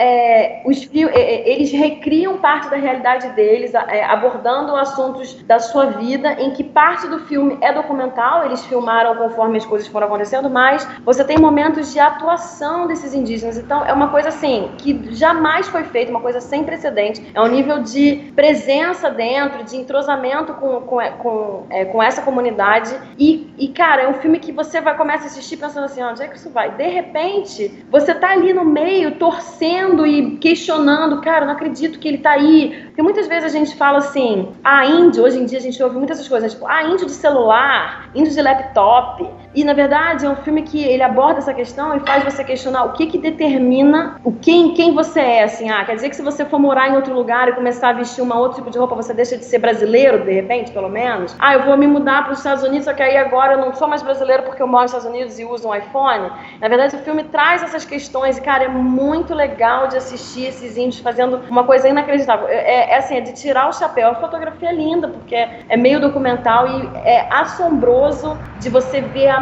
eles recriam parte da realidade deles, abordando assuntos da sua vida, em que parte do filme é documental, eles filmaram conforme as coisas foram acontecendo, mas você tem momentos de atuação desses indígenas. Então, é uma coisa assim, que jamais foi feita, uma coisa sem precedente. É um nível de presença dentro, de entrosamento com essa comunidade. E, cara, é um filme que você começa a assistir pensando assim, onde é que isso vai? De repente, você tá ali no meio, torcendo e questionando, cara, eu não acredito que ele tá aí. Porque muitas vezes a gente fala assim, índio, hoje em dia a gente ouve muitas dessas coisas, tipo, índio de celular, índio de laptop. E, na verdade, é um filme que ele aborda essa questão e faz você questionar o que determina quem você é, assim. Quer dizer que se você for morar em outro lugar e começar a vestir um outro tipo de roupa, você deixa de ser brasileiro, de repente, pelo menos? Eu vou me mudar para os Estados Unidos, só que aí agora eu não sou mais brasileiro porque eu moro nos Estados Unidos e uso um iPhone. Na verdade, o filme traz essas questões e, cara, é muito legal de assistir esses índios fazendo uma coisa inacreditável. É de tirar o chapéu. A fotografia é linda, porque é meio documental e é assombroso de você ver a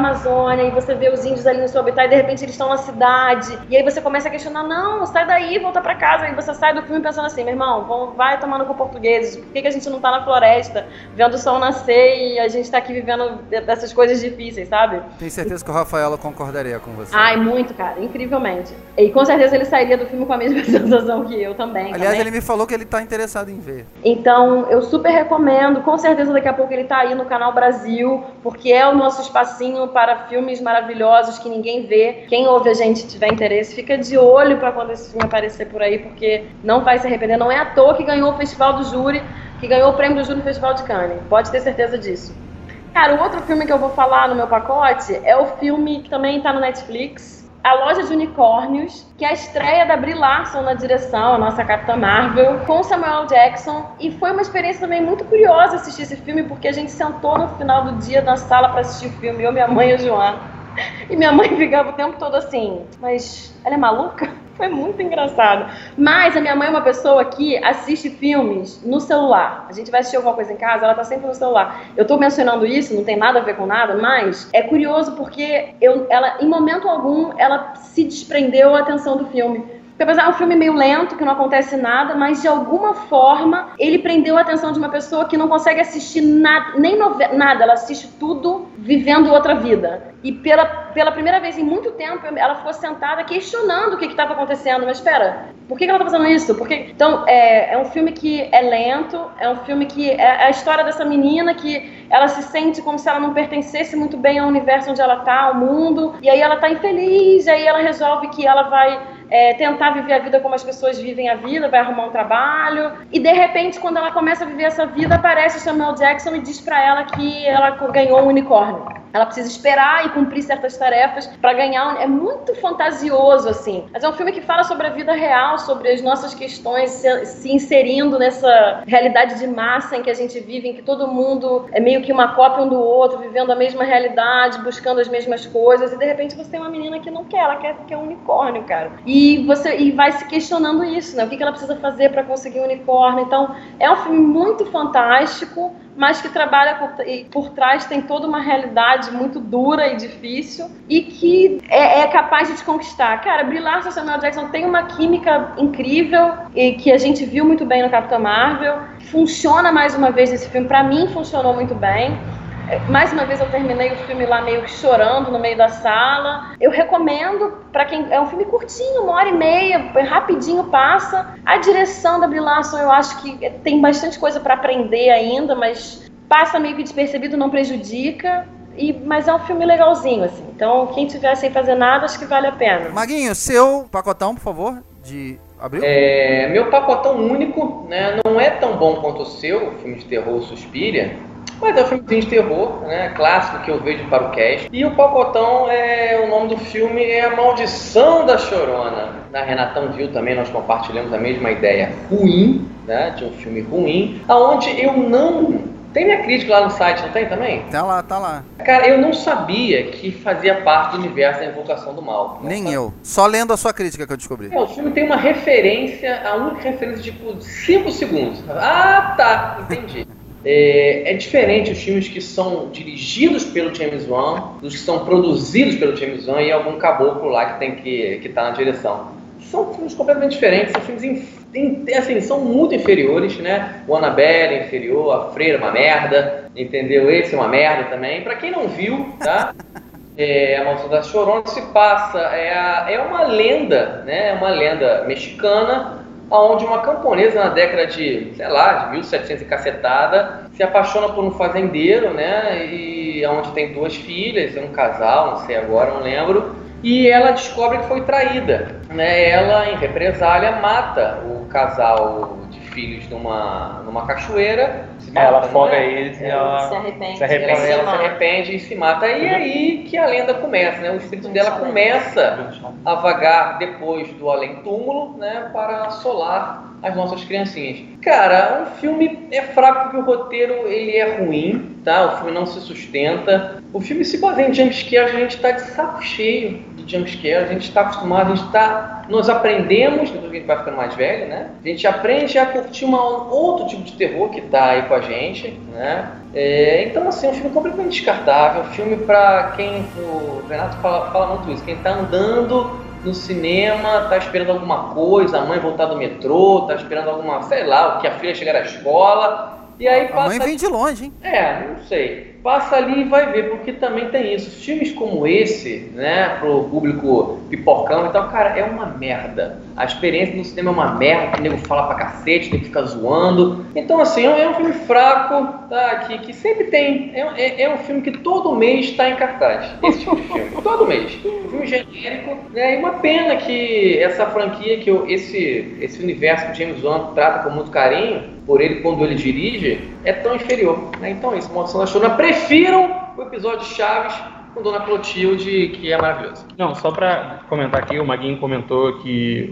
Amazônia e você vê os índios ali no seu habitat e de repente eles estão na cidade. E aí você começa a questionar, não, sai daí, volta pra casa. E você sai do filme pensando assim, meu irmão, vai tomando com portugueses. Por que a gente não tá na floresta, vendo o sol nascer e a gente tá aqui vivendo dessas coisas difíceis, sabe? Tenho certeza que o Rafaela concordaria com você. Ai, muito, cara, incrivelmente. E com certeza ele sairia do filme com a mesma sensação que eu também. Aliás, ele me falou que ele tá interessado em ver. Então, eu super recomendo. Com certeza daqui a pouco ele tá aí no Canal Brasil, porque é o nosso espacinho para filmes maravilhosos que ninguém vê. Quem ouve a gente e tiver interesse, fica de olho para quando esse filme aparecer por aí, porque não vai se arrepender. Não é à toa que ganhou o Festival do Júri, que ganhou o prêmio do Júri no Festival de Cannes. Pode ter certeza disso. Cara, o outro filme que eu vou falar no meu pacote é o filme que também tá no Netflix, A Loja de Unicórnios, que é a estreia da Brie Larson na direção, a nossa Capitã Marvel, com Samuel Jackson. E foi uma experiência também muito curiosa assistir esse filme, porque a gente sentou no final do dia na sala para assistir o filme, eu, minha mãe e o João. E minha mãe ficava o tempo todo assim, mas ela é maluca? Foi muito engraçado. Mas a minha mãe é uma pessoa que assiste filmes no celular. A gente vai assistir alguma coisa em casa, ela tá sempre no celular. Eu tô mencionando isso, não tem nada a ver com nada, mas é curioso porque ela, em momento algum, ela se desprendeu a atenção do filme. Porque apesar de um filme meio lento, que não acontece nada, mas de alguma forma ele prendeu a atenção de uma pessoa que não consegue assistir nada, nem nada, ela assiste tudo vivendo outra vida. E pela primeira vez em muito tempo, ela ficou sentada questionando o que estava acontecendo. Mas espera, por que ela está fazendo isso? Então, é um filme que é lento, é um filme que é a história dessa menina que ela se sente como se ela não pertencesse muito bem ao universo onde ela está, ao mundo. E aí ela está infeliz, aí ela resolve que ela vai tentar viver a vida como as pessoas vivem a vida, vai arrumar um trabalho. E de repente, quando ela começa a viver essa vida, aparece o Samuel Jackson e diz pra ela que ela ganhou um unicórnio. Ela precisa esperar e cumprir certas tarefas para ganhar. É muito fantasioso, assim. Mas é um filme que fala sobre a vida real, sobre as nossas questões se inserindo nessa realidade de massa em que a gente vive, em que todo mundo é meio que uma cópia um do outro, vivendo a mesma realidade, buscando as mesmas coisas. E de repente você tem uma menina que não quer, ela quer um unicórnio, cara. E vai se questionando isso, né? O que ela precisa fazer para conseguir um unicórnio. Então, é um filme muito fantástico, mas que trabalha por trás, tem toda uma realidade muito dura e difícil e que é capaz de te conquistar. Cara, Brie Larson e Samuel Jackson tem uma química incrível e que a gente viu muito bem no Capitão Marvel. Funciona mais uma vez nesse filme, pra mim funcionou muito bem. Mais uma vez eu terminei o filme lá meio que chorando no meio da sala. Eu recomendo pra quem... É um filme curtinho, 1h30, rapidinho passa. A direção da Brie Larson eu acho que tem bastante coisa pra aprender ainda, mas passa meio que despercebido, não prejudica. Mas é um filme legalzinho, assim. Então quem tiver sem fazer nada, acho que vale a pena. Maguinho, seu pacotão, por favor, de abril? Meu pacotão único, né? Não é tão bom quanto o seu, o filme de terror Suspiria. Mas é um filmezinho de terror, né? Clássico que eu vejo para o cast. E o pacotão, o nome do filme é A Maldição da Chorona. A Renatão viu também, nós compartilhamos a mesma ideia ruim, né? De um filme ruim, aonde eu não... Tem minha crítica lá no site, não tem também? Tá lá. Cara, eu não sabia que fazia parte do universo da Invocação do Mal. Nem eu. Só lendo a sua crítica que eu descobri. O filme tem uma referência, a única referência tipo 5 segundos. Ah, tá, entendi. É diferente os filmes que são dirigidos pelo James Wan, dos que são produzidos pelo James Wan e algum caboclo lá que tem que tá na direção. São filmes completamente diferentes, são filmes assim, são muito inferiores, né? O Annabelle é inferior, A Freira é uma merda, entendeu? Esse é uma merda também. Pra quem não viu, tá? A Maldição da Chorona se passa, é uma lenda, né? É uma lenda mexicana, onde uma camponesa na década de 1700 e cacetada, se apaixona por um fazendeiro, né? E onde tem 2 filhas, um casal, não sei agora, não lembro. E ela descobre que foi traída, né? Ela, em represália, mata o casal de filhos numa cachoeira. Ela afoga eles e ela se arrepende e se mata. E aí que a lenda começa, né? O espírito dela começa a vagar depois do além-túmulo, né? Para assolar as nossas criancinhas. Cara, o filme é fraco porque o roteiro ele é ruim, tá? O filme não se sustenta. O filme se baseia em jumpscare, a gente tá de saco cheio de jumpscare, a gente está acostumado, nós aprendemos, depois que a gente vai ficando mais velho, né? A gente aprende a curtir outro tipo de terror que tá aí com a gente, né? Então, assim, é um filme completamente descartável, um filme para quem, o Renato fala muito isso, quem tá andando no cinema, tá esperando alguma coisa, a mãe voltar do metrô, tá esperando alguma, sei lá, que a filha chegar da escola, e aí passa... A mãe vem de longe, hein? Não sei. Passa ali e vai ver, porque também tem isso. Filmes como esse, né, pro público pipocão e tal, cara, é uma merda. A experiência no cinema é uma merda, que o nego fala pra cacete, tem que ficar zoando. Então, assim, é um filme fraco, tá, que sempre tem. É um filme que todo mês tá em cartaz. Esse tipo de filme. Todo mês. Um filme genérico, né, e uma pena que essa franquia, que esse universo que James Wan trata com muito carinho, por ele quando ele dirige, é tão inferior, né? Então é isso, Maldição da Chorona. Prefiram o episódio Chaves com Dona Clotilde, que é maravilhoso. Não, só pra comentar aqui, o Maguinho comentou que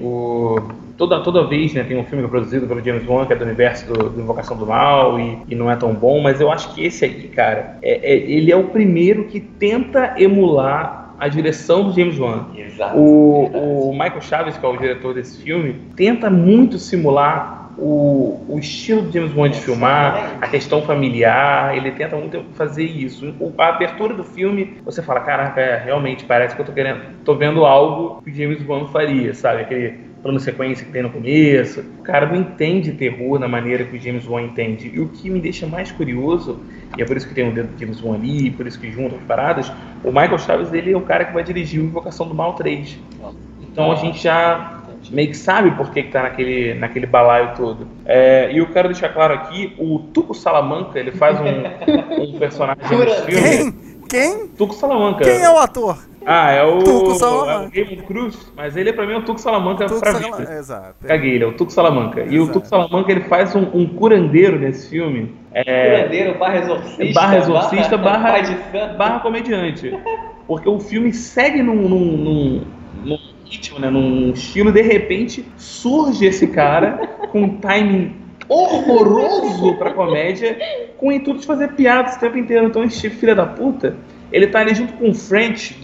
toda vez, né, tem um filme produzido pelo James Wan, que é do universo do Invocação do Mal, e não é tão bom, mas eu acho que esse aqui, cara, ele é o primeiro que tenta emular a direção do James Wan. Exato. O Michael Chaves, que é o diretor desse filme, tenta muito simular o estilo de James Wan de filmar, a questão familiar, ele tenta muito fazer isso. A abertura do filme, você fala, caraca, realmente parece que eu tô vendo algo que o James Wan faria, sabe? Aquele plano sequência que tem no começo. O cara não entende terror na maneira que o James Wan entende. E o que me deixa mais curioso, e é por isso que tem o dedo do James Wan ali, por isso que juntam as paradas, o Michael Chaves, ele é o cara que vai dirigir o Invocação do Mal 3. Então a gente já meio que sabe por que tá naquele balaio todo. E eu quero deixar claro aqui, o Tuco Salamanca, ele faz um personagem nesse filme. Quem? Tuco Salamanca. Quem é o ator? É o Tuco Salamanca. É o Game Cruz, mas ele pra mim é o Tuco Salamanca pra vida. Exato. Caguei, ele é o Tuco Salamanca. E o Tuco Salamanca, ele faz um curandeiro nesse filme. Curandeiro, barra exorcista, barra comediante. Porque o filme segue num ritmo, né, num estilo, de repente surge esse cara com um timing horroroso pra comédia, com o intuito de fazer piadas o tempo inteiro. Então esse filho da puta, ele tá ali junto com o French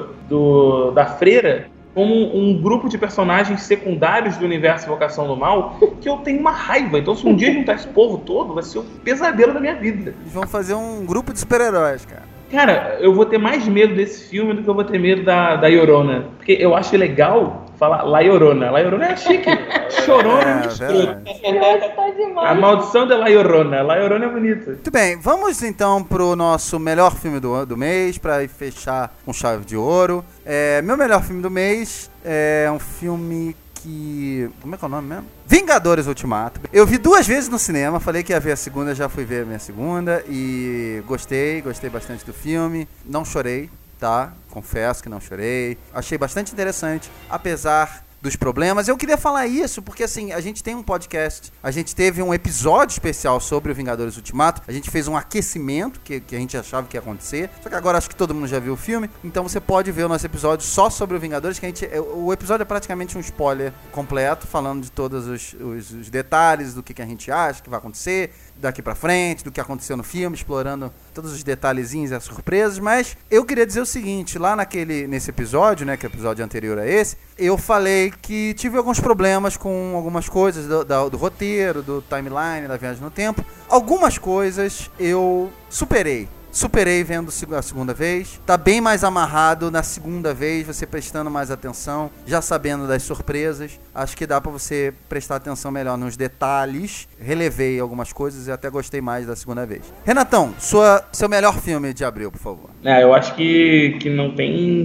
da Freira, como um grupo de personagens secundários do universo Invocação do Mal, que eu tenho uma raiva. Então se um dia juntar esse povo todo, vai ser o pesadelo da minha vida. Eles vão fazer um grupo de super-heróis, cara. Cara, eu vou ter mais medo desse filme do que eu vou ter medo da Llorona. Porque eu acho legal falar La Llorona. La Llorona é chique. Chorona é escroto. Tá demais. A maldição da La Llorona. La Llorona é bonita. Muito bem, vamos então pro nosso melhor filme do mês, pra fechar com chave de ouro. Meu melhor filme do mês é um filme que... Como é que é o nome mesmo? Vingadores Ultimato. Eu vi 2 vezes no cinema, falei que ia ver a segunda, já fui ver a minha segunda e gostei bastante do filme. Não chorei, tá? Confesso que não chorei. Achei bastante interessante, apesar dos problemas. Eu queria falar isso porque, assim, a gente tem um podcast, a gente teve um episódio especial sobre o Vingadores Ultimato, a gente fez um aquecimento que a gente achava que ia acontecer, só que agora acho que todo mundo já viu o filme, então você pode ver o nosso episódio só sobre o Vingadores, que o episódio é praticamente um spoiler completo, falando de todos os detalhes do que a gente acha que vai acontecer daqui pra frente, do que aconteceu no filme, explorando todos os detalhezinhos e as surpresas. Mas eu queria dizer o seguinte, lá nesse episódio, né, que é o episódio anterior a esse, eu falei que tive alguns problemas com algumas coisas do roteiro, do timeline, da viagem no tempo. Algumas coisas eu superei vendo a segunda vez. Tá bem mais amarrado na segunda vez, você prestando mais atenção, já sabendo das surpresas. Acho que dá pra você prestar atenção melhor nos detalhes. Relevei algumas coisas e até gostei mais da segunda vez. Renatão, seu melhor filme de abril, por favor. Eu acho que não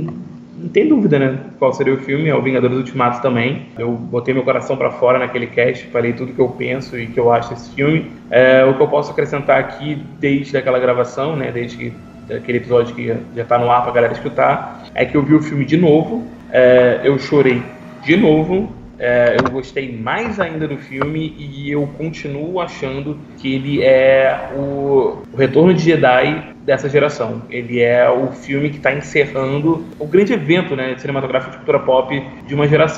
tem dúvida, né? Qual seria o filme, é o Vingadores Ultimato também. Eu botei meu coração pra fora naquele cast, falei tudo que eu penso e que eu acho desse filme. O que eu posso acrescentar aqui, desde aquela gravação, né? Desde aquele episódio que já tá no ar pra galera escutar, é que eu vi o filme de novo, eu chorei de novo, eu gostei mais ainda do filme e eu continuo achando que ele é o Retorno de Jedi dessa geração. Ele é o filme que está encerrando o grande evento, né, cinematográfico de cultura pop de uma geração.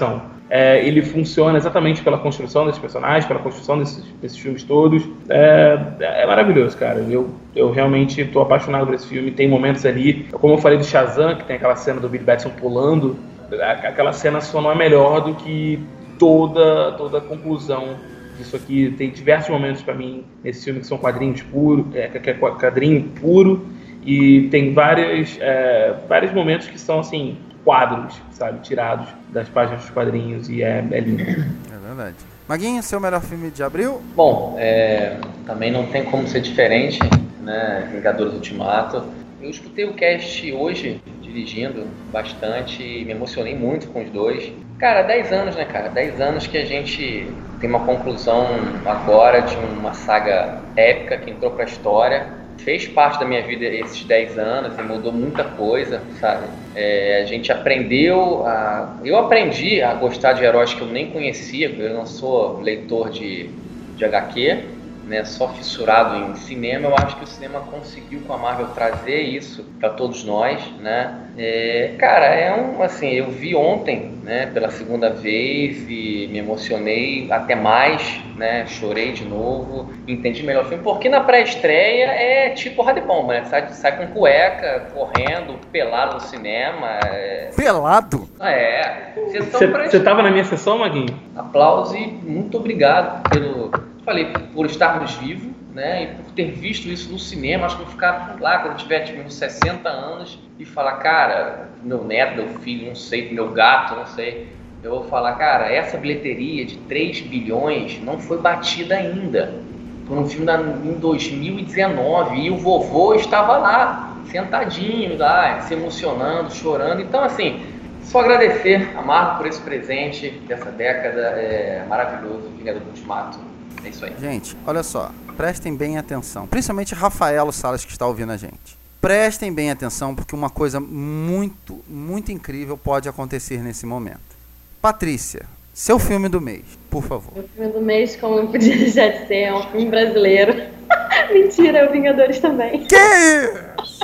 ele funciona exatamente pela construção desses personagens, pela construção desses filmes todos. É maravilhoso, cara. Eu realmente tô apaixonado por esse filme. Tem momentos ali, como eu falei do Shazam, que tem aquela cena do Billy Batson pulando, aquela cena só não é melhor do que toda a conclusão disso aqui. Tem diversos momentos pra mim nesse filme que são quadrinhos puros, quadrinho puro, e tem vários momentos que são assim, quadros, sabe, tirados das páginas dos quadrinhos, e é lindo. É verdade. Maguinho, seu melhor filme de abril? Bom, também não tem como ser diferente, né? Vingadores Ultimato. Eu escutei o cast hoje, dirigindo bastante, e me emocionei muito com os dois. Cara, 10 anos, né, cara? 10 anos que a gente tem uma conclusão agora de uma saga épica que entrou pra história. Fez parte da minha vida esses 10 anos e mudou muita coisa, sabe? A gente aprendeu eu aprendi a gostar de heróis que eu nem conhecia, porque eu não sou leitor de HQ, né? Só fissurado em cinema. Eu acho que o cinema conseguiu com a Marvel trazer isso para todos nós, né? Cara, assim, eu vi ontem, né, pela segunda vez e me emocionei até mais, né? Chorei de novo, entendi melhor o filme, porque na pré-estreia é tipo Hard Bomba, né? Sai com cueca, correndo, pelado no cinema. Pelado? Você tava na minha sessão, Maguinho? Aplauso e muito obrigado por estarmos vivos, né, e por ter visto isso no cinema. Acho que vou ficar lá quando tiver tipo, uns 60 anos e falar, cara, meu neto, meu filho, não sei, meu gato, não sei, eu vou falar, cara, essa bilheteria de 3 bilhões não foi batida ainda. Foi um filme em 2019 e o vovô estava lá, sentadinho lá, se emocionando, chorando. Então, assim, só agradecer a Marvel por esse presente dessa década maravilhoso, Vingadores Ultimato. É isso aí. Gente, olha só, prestem bem atenção, principalmente Rafaelo Salas, que está ouvindo a gente. Prestem bem atenção, porque uma coisa muito, muito incrível pode acontecer nesse momento. Patrícia, seu filme do mês, por favor. O filme do mês, como não podia deixar de ser, é um filme brasileiro. Mentira, é o Vingadores também. Que isso?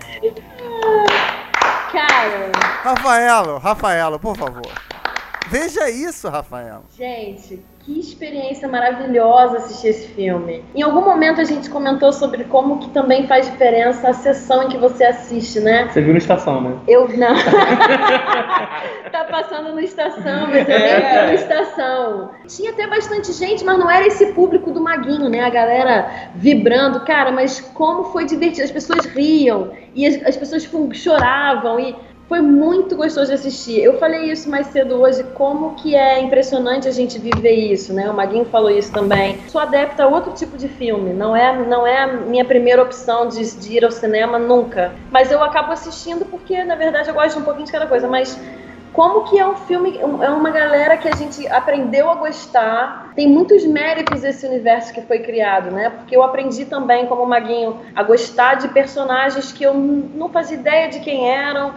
Cara... Rafaelo, por favor. Veja isso, Rafaelo. Gente, que experiência maravilhosa assistir esse filme. Em algum momento a gente comentou sobre como que também faz diferença a sessão em que você assiste, né? Você viu no Estação, né? Eu não. Tá passando no Estação, mas eu nem vi no Estação. Tinha até bastante gente, mas não era esse público do Maguinho, né? A galera vibrando. Cara, mas como foi divertido. As pessoas riam e as pessoas choravam e... Foi muito gostoso de assistir. Eu falei isso mais cedo hoje, como que é impressionante a gente viver isso, né? O Maguinho falou isso também. Sou adepta a outro tipo de filme. Não é a minha primeira opção de ir ao cinema, nunca. Mas eu acabo assistindo porque, na verdade, eu gosto de um pouquinho de cada coisa. Mas como que é um filme, é uma galera que a gente aprendeu a gostar. Tem muitos méritos esse universo que foi criado, né? Porque eu aprendi também, como o Maguinho, a gostar de personagens que eu não fazia ideia de quem eram.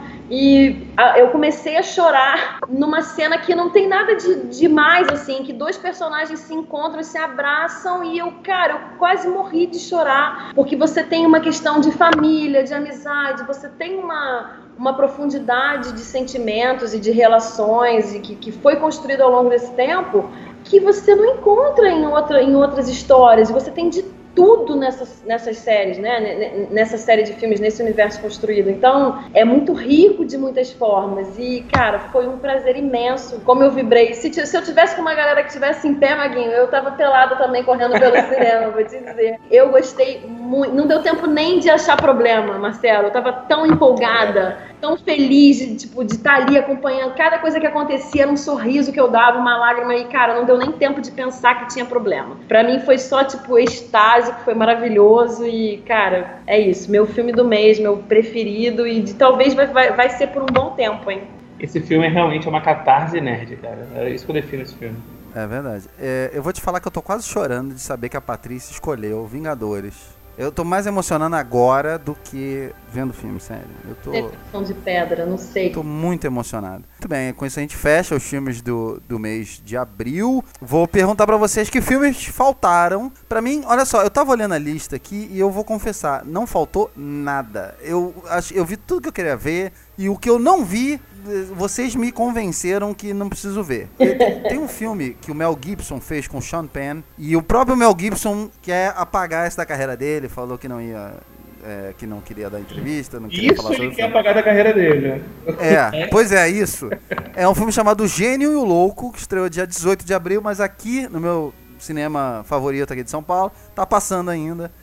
E eu comecei a chorar numa cena que não tem nada de demais, assim, que 2 personagens se encontram, se abraçam e eu quase morri de chorar, porque você tem uma questão de família, de amizade, você tem uma profundidade de sentimentos e de relações e que foi construído ao longo desse tempo que você não encontra em outras histórias. Você tem de tudo nessas séries, né? Nessa série de filmes, nesse universo construído. Então, é muito rico de muitas formas. E, cara, foi um prazer imenso. Como eu vibrei. Se eu tivesse com uma galera que estivesse em pé, Maguinho, eu tava pelada também, correndo pelo cinema, vou te dizer. Eu gostei muito. Não deu tempo nem de achar problema, Marcelo. Eu tava tão empolgada, tão feliz de estar ali acompanhando. Cada coisa que acontecia era um sorriso que eu dava, uma lágrima. E, cara, não deu nem tempo de pensar que tinha problema. Pra mim foi só, extase, que foi maravilhoso. E, cara, é isso. Meu filme do mês, meu preferido. E talvez vai ser por um bom tempo, hein? Esse filme é realmente uma catarse nerd, cara. É isso que eu defino esse filme. É verdade. Eu vou te falar que eu tô quase chorando de saber que a Patrícia escolheu Vingadores. Eu tô mais emocionando agora do que vendo o filme, sério. Eu tô... Definição de pedra, não sei. Tô muito emocionado. Muito bem, com isso a gente fecha os filmes do mês de abril. Vou perguntar pra vocês que filmes faltaram. Pra mim, olha só, eu tava olhando a lista aqui e eu vou confessar, não faltou nada. Eu vi tudo que eu queria ver e o que eu não vi vocês me convenceram que não preciso ver. Tem um filme que o Mel Gibson fez com o Sean Penn, e o próprio Mel Gibson quer apagar essa da carreira dele, falou que não ia... que não queria dar entrevista, não queria falar sobre isso ele quer apagar da carreira dele, né? Pois é, isso. É um filme chamado O Gênio e o Louco, que estreou dia 18 de abril, mas aqui no meu cinema favorito aqui de São Paulo, tá passando ainda.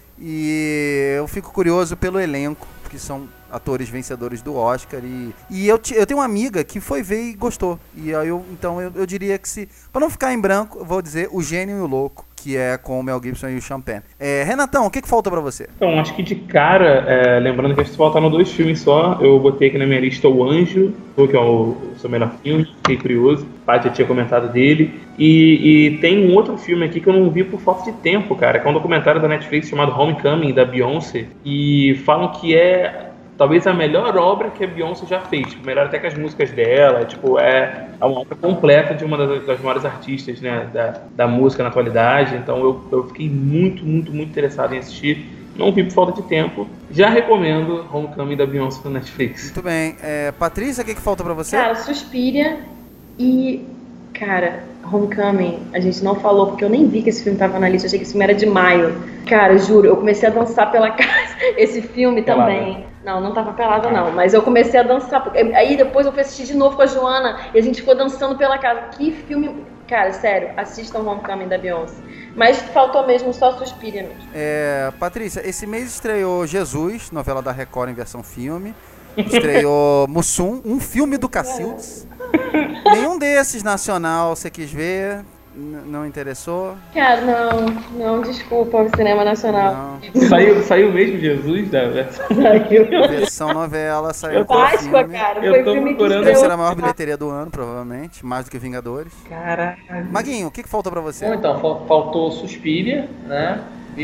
E eu fico curioso pelo elenco, porque são atores vencedores do Oscar. E eu tenho uma amiga que foi ver e gostou. E aí então eu diria que pra não ficar em branco, eu vou dizer O Gênio e o Louco, que é com o Mel Gibson e o Sean Penn. Renatão, o que falta pra você? Então, acho que de cara, lembrando que faltaram 2 filmes só, eu botei aqui na minha lista O Anjo, que é o seu melhor filme, fiquei curioso, o pai já tinha comentado dele, e tem um outro filme aqui que eu não vi por falta de tempo, cara, que é um documentário da Netflix chamado Homecoming, da Beyoncé, e falam que é talvez a melhor obra que a Beyoncé já fez, melhor até que as músicas dela, é uma obra completa de uma das maiores artistas, né, da música na atualidade. Então eu fiquei muito, muito, muito interessado em assistir. Não vi por falta de tempo. Já recomendo Homecoming da Beyoncé na Netflix. Muito bem. Patrícia, o que falta pra você? Cara, Suspiria e... Cara, Homecoming, a gente não falou, porque eu nem vi que esse filme tava na lista, achei que esse filme era de maio. Cara, juro, eu comecei a dançar pela casa, esse filme pelada. Também. Não tava pelada não, mas eu comecei a dançar, aí depois eu fui assistir de novo com a Joana, e a gente ficou dançando pela casa. Que filme, cara, sério, assistam Homecoming da Beyoncé. Mas faltou mesmo só Suspiria mesmo. Patrícia, esse mês estreou Jesus, novela da Record em versão filme. Estreou Mussum, um filme do Cacildes. Nenhum desses nacional você quis ver? Não interessou? Cara, não, desculpa, o cinema nacional. Saiu mesmo Jesus da versão? Saiu. Versão novela, saiu. Páscoa, cara, foi o filme que deve ser a maior bilheteria do ano, provavelmente, mais do que Vingadores. Caraca. Maguinho, o que faltou pra você? Bom, então, faltou Suspiria, né? E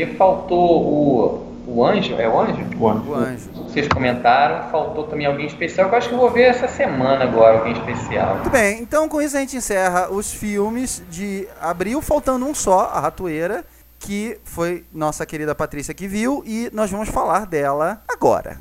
faltou o Anjo, é o Anjo? O Anjo. Vocês comentaram, faltou também alguém especial, que eu acho que eu vou ver essa semana agora, alguém especial. Muito bem, então com isso a gente encerra os filmes de abril, faltando um só, A Ratoeira, que foi nossa querida Patrícia que viu, e nós vamos falar dela agora.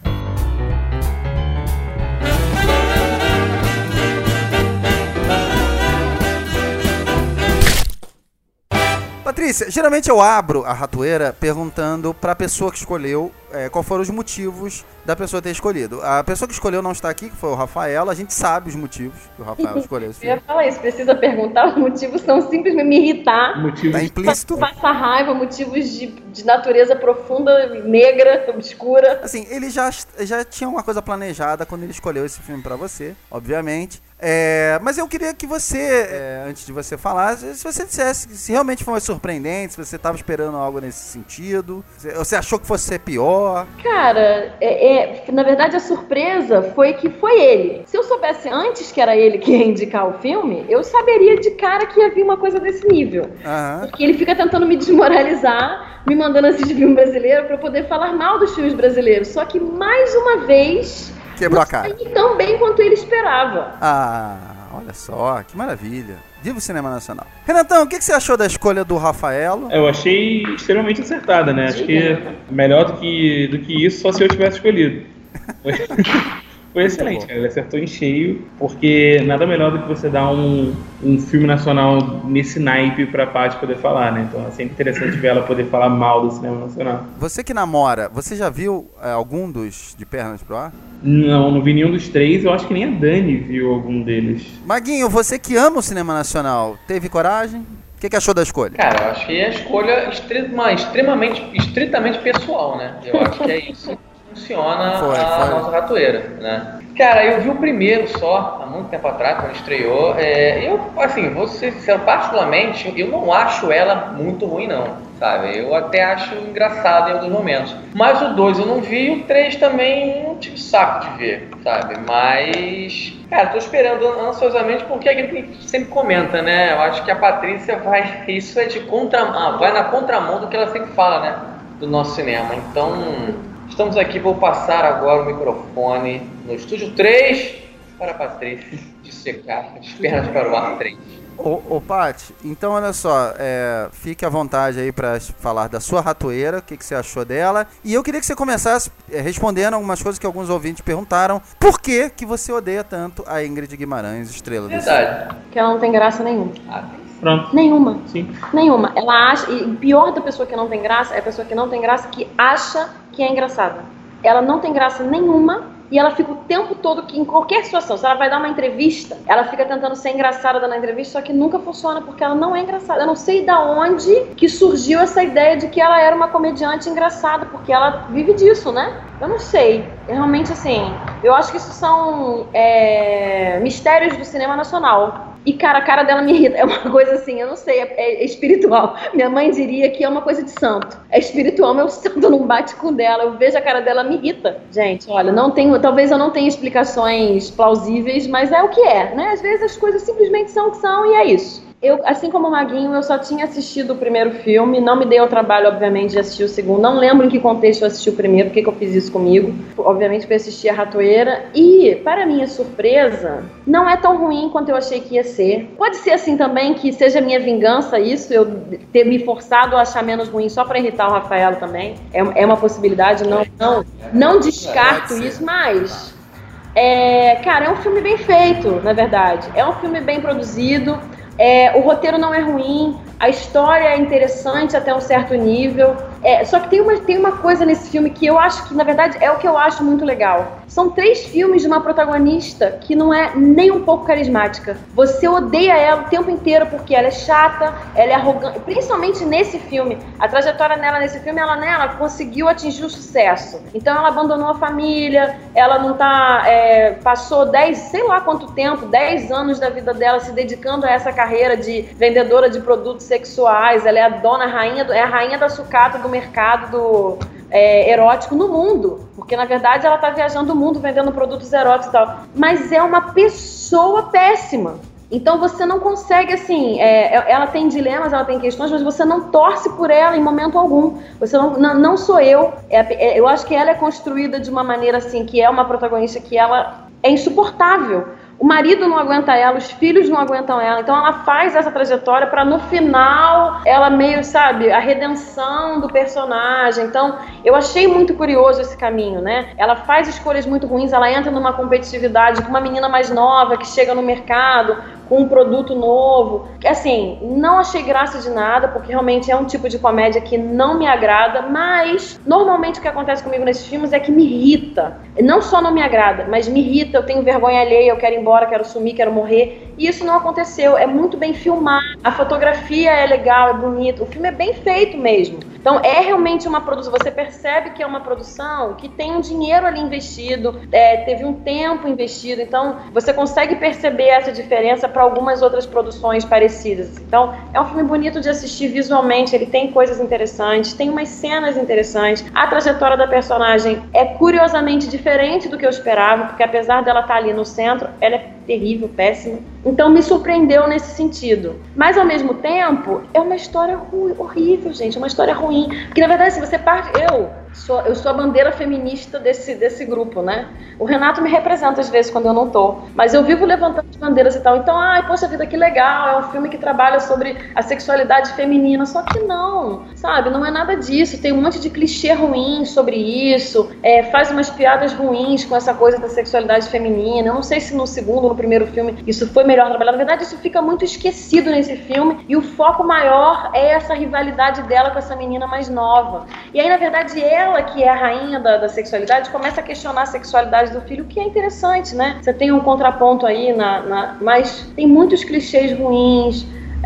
Patrícia, geralmente eu abro a Ratoeira perguntando para a pessoa que escolheu qual foram os motivos da pessoa ter escolhido. A pessoa que escolheu não está aqui, que foi o Rafael. A gente sabe os motivos que o Rafael escolheu esse filme. Eu ia falar isso, precisa perguntar. Os motivos são simplesmente me irritar. Tá implícito. Passar raiva, motivos de natureza profunda, negra, obscura. Assim, ele já tinha uma coisa planejada quando ele escolheu esse filme para você, obviamente. Mas eu queria que você, antes de você falar, se você dissesse se realmente foi surpreendente, se você estava esperando algo nesse sentido, se você achou que fosse ser pior. Cara, na verdade a surpresa foi que foi ele. Se eu soubesse antes que era ele que ia indicar o filme, eu saberia de cara que ia vir uma coisa desse nível. Porque ele fica tentando me desmoralizar, me mandando assistir filme brasileiro para eu poder falar mal dos filmes brasileiros. Só que mais uma vez... Quebrou a cara. Tão bem quanto ele esperava. Olha só, que maravilha. Viva o cinema nacional. Renatão, o que você achou da escolha do Rafaelo? Eu achei extremamente acertada, né? Acho que melhor do que isso, só se eu tivesse escolhido. Foi excelente, cara. Ele acertou em cheio, porque nada melhor do que você dar um filme nacional nesse naipe pra Paty poder falar, né? Então é sempre interessante ver ela poder falar mal do cinema nacional. Você que namora, você já viu algum dos De Pernas pro Ar? Não vi nenhum dos 3, eu acho que nem a Dani viu algum deles. Maguinho, você que ama o cinema nacional, teve coragem? O que achou da escolha? Cara, eu achei a escolha estritamente pessoal, né? Eu acho que é isso. Funciona a nossa Ratoeira, né? Cara, eu vi o primeiro só, há muito tempo atrás, quando estreou. Vou ser sincero, particularmente, eu não acho ela muito ruim, não, sabe? Eu até acho engraçado em alguns momentos. Mas o 2 eu não vi, o 3 também não tive saco de ver, sabe? Mas, cara, tô esperando ansiosamente, porque é aquilo que a gente sempre comenta, né? Eu acho que a Patrícia vai na contramão do que ela sempre fala, né? Do nosso cinema. Então... Estamos aqui, vou passar agora o microfone no Estúdio 3 para a Patrícia dissecar De Pernas para o Ar 3. Ô Paty, então olha só, fique à vontade aí pra falar da sua ratoeira, o que você achou dela. E eu queria que você começasse respondendo algumas coisas que alguns ouvintes perguntaram. Por que você odeia tanto a Ingrid Guimarães, estrela do cinema? Verdade. Porque ela não tem graça nenhuma. Pronto. Nenhuma. Sim. Nenhuma. Ela acha. E o pior da pessoa que não tem graça é a pessoa que não tem graça que acha que é engraçada. Ela não tem graça nenhuma. E ela fica o tempo todo que, em qualquer situação, se ela vai dar uma entrevista, ela fica tentando ser engraçada dando a entrevista, só que nunca funciona porque ela não é engraçada. Eu não sei da onde que surgiu essa ideia de que ela era uma comediante engraçada, porque ela vive disso, né? Eu não sei. Realmente, assim, eu acho que isso são mistérios do cinema nacional. E, cara, a cara dela me irrita. É uma coisa assim, eu não sei, é espiritual. Minha mãe diria que é uma coisa de santo. É espiritual, meu santo não bate com dela. Eu vejo a cara dela, me irrita. Gente, olha, talvez eu não tenha explicações plausíveis, mas é o que é, né? Às vezes as coisas simplesmente são o que são e é isso. Eu, assim como o Maguinho, eu só tinha assistido o primeiro filme, não me dei o trabalho, obviamente, de assistir o segundo. Não lembro em que contexto eu assisti o primeiro, porque que eu fiz isso comigo. Obviamente, fui assistir a Ratoeira. E, para minha surpresa, não é tão ruim quanto eu achei que ia ser. Pode ser assim também, que seja minha vingança isso, eu ter me forçado a achar menos ruim só para irritar o Rafael também. É uma possibilidade, não descarto isso, mas... cara, é um filme bem feito, na verdade. É um filme bem produzido. O roteiro não é ruim, a história é interessante até um certo nível. Só que tem uma coisa nesse filme que eu acho que, na verdade, é o que eu acho muito legal. São 3 filmes de uma protagonista que não é nem um pouco carismática. Você odeia ela o tempo inteiro porque ela é chata, ela é arrogante. Principalmente nesse filme. A trajetória dela nesse filme, ela conseguiu atingir o sucesso. Então ela abandonou a família, ela não passou 10, sei lá quanto tempo, 10 anos da vida dela se dedicando a essa carreira de vendedora de produtos sexuais. Ela é a rainha da sucata do mercado erótico no mundo, porque na verdade ela tá viajando o mundo vendendo produtos eróticos e tal, mas é uma pessoa péssima. Então você não consegue, assim, ela tem dilemas, ela tem questões, mas você não torce por ela em momento algum. Você não sou eu. Eu acho que ela é construída de uma maneira assim, que é uma protagonista que ela é insuportável. O marido não aguenta ela, os filhos não aguentam ela. Então ela faz essa trajetória para no final ela meio, sabe, a redenção do personagem. Então eu achei muito curioso esse caminho, né? Ela faz escolhas muito ruins, ela entra numa competitividade com uma menina mais nova que chega no mercado com um produto novo. Assim, não achei graça de nada, porque realmente é um tipo de comédia que não me agrada, mas normalmente o que acontece comigo nesses filmes é que me irrita. Não só não me agrada, mas me irrita, eu tenho vergonha alheia, eu quero ir embora, quero sumir, quero morrer. E isso não aconteceu, é muito bem filmado, a fotografia é legal, é bonito, o filme é bem feito mesmo. Então é realmente uma produção, você percebe que é uma produção que tem um dinheiro ali investido, teve um tempo investido, então você consegue perceber essa diferença para algumas outras produções parecidas. Então é um filme bonito de assistir visualmente, ele tem coisas interessantes, tem umas cenas interessantes, a trajetória da personagem é curiosamente diferente do que eu esperava, porque apesar dela estar ali no centro, ela é terrível, péssima. Então me surpreendeu nesse sentido. Mas ao mesmo tempo, é uma história horrível, gente. É uma história ruim. Porque na verdade, se você parte... Eu sou a bandeira feminista desse grupo, né? O Renato me representa às vezes quando eu não tô. Mas eu vivo levantando as bandeiras e tal. Então, poxa vida, que legal. É um filme que trabalha sobre a sexualidade feminina. Só que não, sabe? Não é nada disso. Tem um monte de clichê ruim sobre isso. Faz umas piadas ruins com essa coisa da sexualidade feminina. Eu não sei se no segundo ou no primeiro filme isso foi melhor trabalhado. Na verdade, isso fica muito esquecido nesse filme. E o foco maior é essa rivalidade dela com essa menina mais nova. E aí, na verdade, ela, que é a rainha da sexualidade, começa a questionar a sexualidade do filho, o que é interessante, né? Você tem um contraponto aí, mas tem muitos clichês ruins.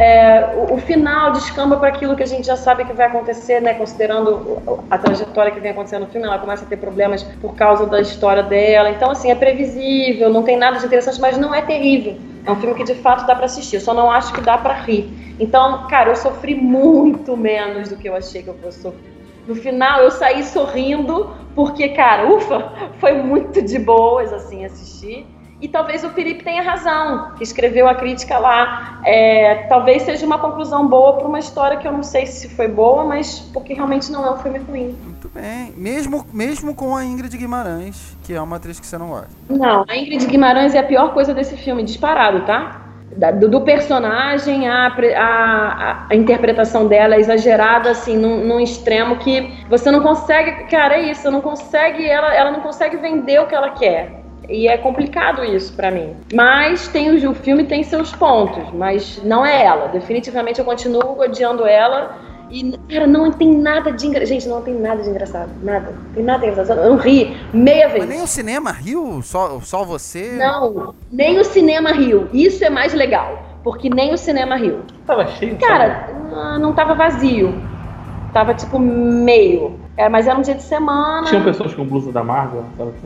O final descamba para aquilo que a gente já sabe que vai acontecer, né? Considerando a trajetória que vem acontecendo no filme, ela começa a ter problemas por causa da história dela. Então, assim, é previsível, não tem nada de interessante, mas não é terrível. É um filme que de fato dá para assistir, eu só não acho que dá para rir. Então, cara, eu sofri muito menos do que eu achei que eu fosse sofrer. No final, eu saí sorrindo, porque, cara, foi muito de boas, assim, assistir. E talvez o Felipe tenha razão, que escreveu a crítica lá. Talvez seja uma conclusão boa para uma história que eu não sei se foi boa, mas porque realmente não é um filme ruim. Muito bem. Mesmo com a Ingrid Guimarães, que é uma atriz que você não gosta. Não, a Ingrid Guimarães é a pior coisa desse filme, disparado, tá? do personagem, a interpretação dela é exagerada, assim, num extremo que você não consegue, cara, é isso, ela não consegue vender o que ela quer. E é complicado isso pra mim. Mas o filme tem seus pontos, mas não é ela. Definitivamente eu continuo odiando ela. E, cara, não tem nada de engraçado. Gente, não tem nada de engraçado. Nada. Tem nada de engraçado. Eu ri meia vez. Mas nem o cinema riu? Só você? Não, nem o cinema riu. Isso é mais legal. Porque nem o cinema riu. Tava cheio? Cara, não tava vazio. Tava tipo meio. Mas era um dia de semana. Tinham pessoas com blusa da Marvel?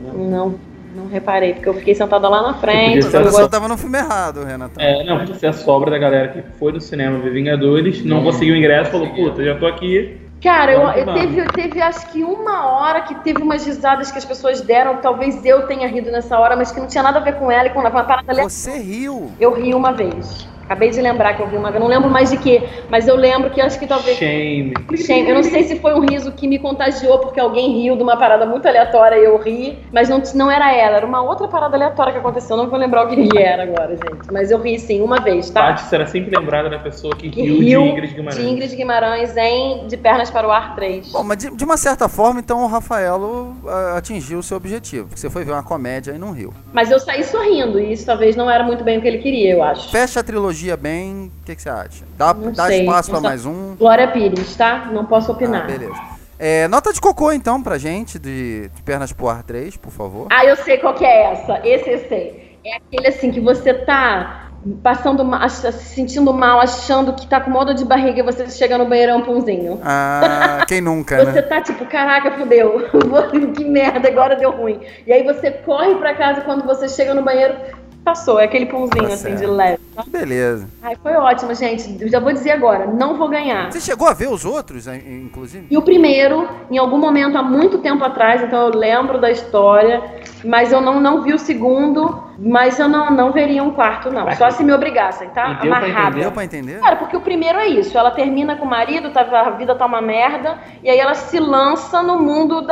Não reparei, porque eu fiquei sentada lá na frente. Mas a pessoa tava no filme errado, Renato. Não, podia ser a sobra da galera que foi no cinema ver Vingadores, não conseguiu o ingresso, falou, puta, já tô aqui. Cara, teve acho que uma hora que teve umas risadas que as pessoas deram, talvez eu tenha rido nessa hora, mas que não tinha nada a ver com ela e com uma parada ali. Você riu? Eu ri uma vez. Acabei de lembrar que eu vi uma vez, não lembro mais de quê, mas eu lembro que acho que talvez... Shame. Eu não sei se foi um riso que me contagiou porque alguém riu de uma parada muito aleatória e eu ri, mas não era ela, era uma outra parada aleatória que aconteceu, não vou lembrar o que era agora, gente, mas eu ri sim, uma vez, tá? Paty será sempre lembrada da pessoa que riu de Ingrid Guimarães. De Ingrid Guimarães em De Pernas para o Ar 3. Bom, mas de uma certa forma, então o Rafaelo atingiu o seu objetivo, você foi ver uma comédia e não riu. Mas eu saí sorrindo e isso talvez não era muito bem o que ele queria, eu acho. Fecha a trilogia bem, o que você acha? Dá espaço pra mais um? Glória Pires, tá? Não posso opinar. Beleza. Nota de cocô, então, pra gente, de Pernas pro Ar 3, por favor. Eu sei qual que é essa. Esse eu sei. É aquele assim que você tá passando mal, se sentindo mal, achando que tá com modo de barriga e você chega no banheiro é um pãozinho. Quem nunca, Você tá tipo, caraca, fudeu. Que merda, agora deu ruim. E aí você corre pra casa e quando você chega no banheiro... Passou, é aquele pãozinho assim de leve. Tá? Beleza. Foi ótimo, gente. Eu já vou dizer agora, não vou ganhar. Você chegou a ver os outros, inclusive? E o primeiro, em algum momento, há muito tempo atrás, então eu lembro da história, mas eu não vi o segundo, mas eu não veria um quarto, não. Só se me obrigassem, tá? Amarrado. Deu pra entender? Cara, porque o primeiro é isso. Ela termina com o marido, a vida tá uma merda, e aí ela se lança no mundo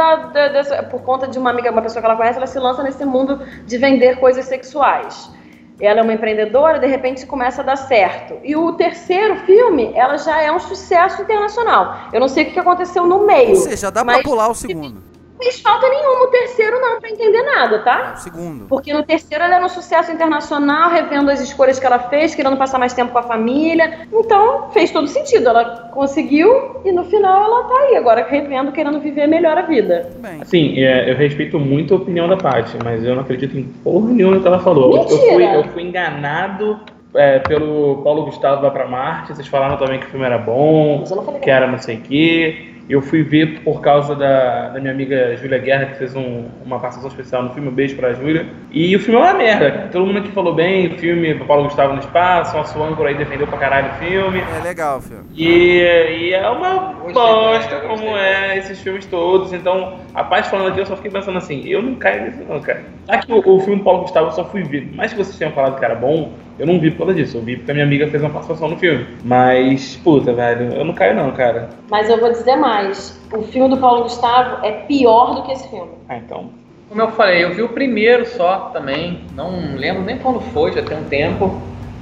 por conta de uma pessoa que ela conhece, ela se lança nesse mundo de vender coisas sexuais. Ela é uma empreendedora, de repente começa a dar certo. E o terceiro filme, ela já é um sucesso internacional. Eu não sei o que aconteceu no meio. Ou seja, dá pra pular o segundo. Não fez falta nenhuma o terceiro não, pra entender nada, tá? O segundo. Porque no terceiro ela era um sucesso internacional, revendo as escolhas que ela fez, querendo passar mais tempo com a família. Então, fez todo sentido. Ela conseguiu e no final ela tá aí, agora revendo, querendo viver melhor a vida. Bem. Assim, eu respeito muito a opinião da Paty, mas eu não acredito em porra nenhuma no que ela falou. Mentira. Eu fui enganado pelo Paulo Gustavo Vai Pra Marte. Vocês falaram também que o filme era bom, que era não sei o quê. Eu fui ver por causa da minha amiga Júlia Guerra, que fez uma participação especial no filme. Um beijo pra Júlia. E o filme é uma merda. Todo mundo aqui falou bem. O filme, o Paulo Gustavo no espaço, uma Swan por aí defendeu pra caralho o filme. É legal o filme. E é uma bosta como esses filmes todos. Então, a parte falando aqui, eu só fiquei pensando assim, eu não caio nisso não, cara. Aqui o filme do Paulo Gustavo eu só fui ver. Mas se vocês tinham falado que era bom, eu não vi por causa disso. Eu vi porque a minha amiga fez uma participação no filme. Mas, puta, velho, eu não caio não, cara. Mas eu vou dizer mais. O filme do Paulo Gustavo é pior do que esse filme. Então. Como eu falei, eu vi o primeiro só também. Não lembro nem quando foi, já tem um tempo.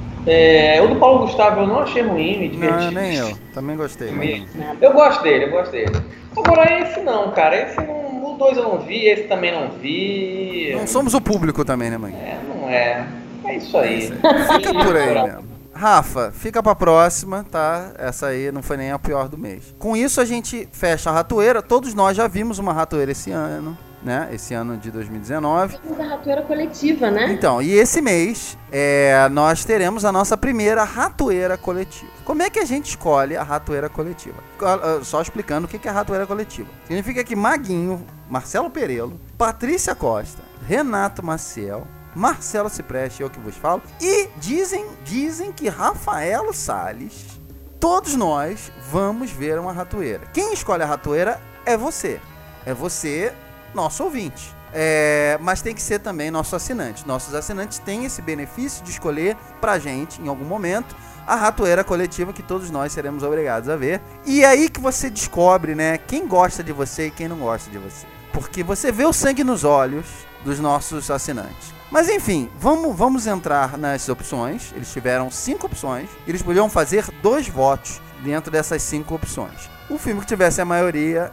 O do Paulo Gustavo eu não achei ruim, me diverti. Não, nem eu. Também gostei. Eu gosto dele. Agora esse não, cara. Esse não... O 2 eu não vi, esse também não vi. Não somos o público também, né, mãe? Não é. É isso aí. Fica por aí mesmo. Rafa, fica pra próxima, tá? Essa aí não foi nem a pior do mês. Com isso a gente fecha a ratoeira. Todos nós já vimos uma ratoeira esse ano, né? Esse ano de 2019. Temos a ratoeira coletiva, né? Então, e esse mês nós teremos a nossa primeira ratoeira coletiva. Como é que a gente escolhe a ratoeira coletiva? Só explicando o que é a ratoeira coletiva. Significa que Maguinho, Marcelo Perello, Patrícia Costa, Renato Maciel, Marcelo Cipreste, eu que vos falo, e dizem que Rafaelo Salles, todos nós vamos ver uma ratoeira. Quem escolhe a ratoeira é você. É você, nosso ouvinte. Mas tem que ser também nosso assinante. Nossos assinantes têm esse benefício de escolher pra gente, em algum momento, a ratoeira coletiva que todos nós seremos obrigados a ver. E é aí que você descobre, né, quem gosta de você e quem não gosta de você. Porque você vê o sangue nos olhos dos nossos assinantes. Mas enfim, vamos entrar nas opções. Eles tiveram 5 opções. Eles podiam fazer 2 votos dentro dessas 5 opções. O filme que tivesse a maioria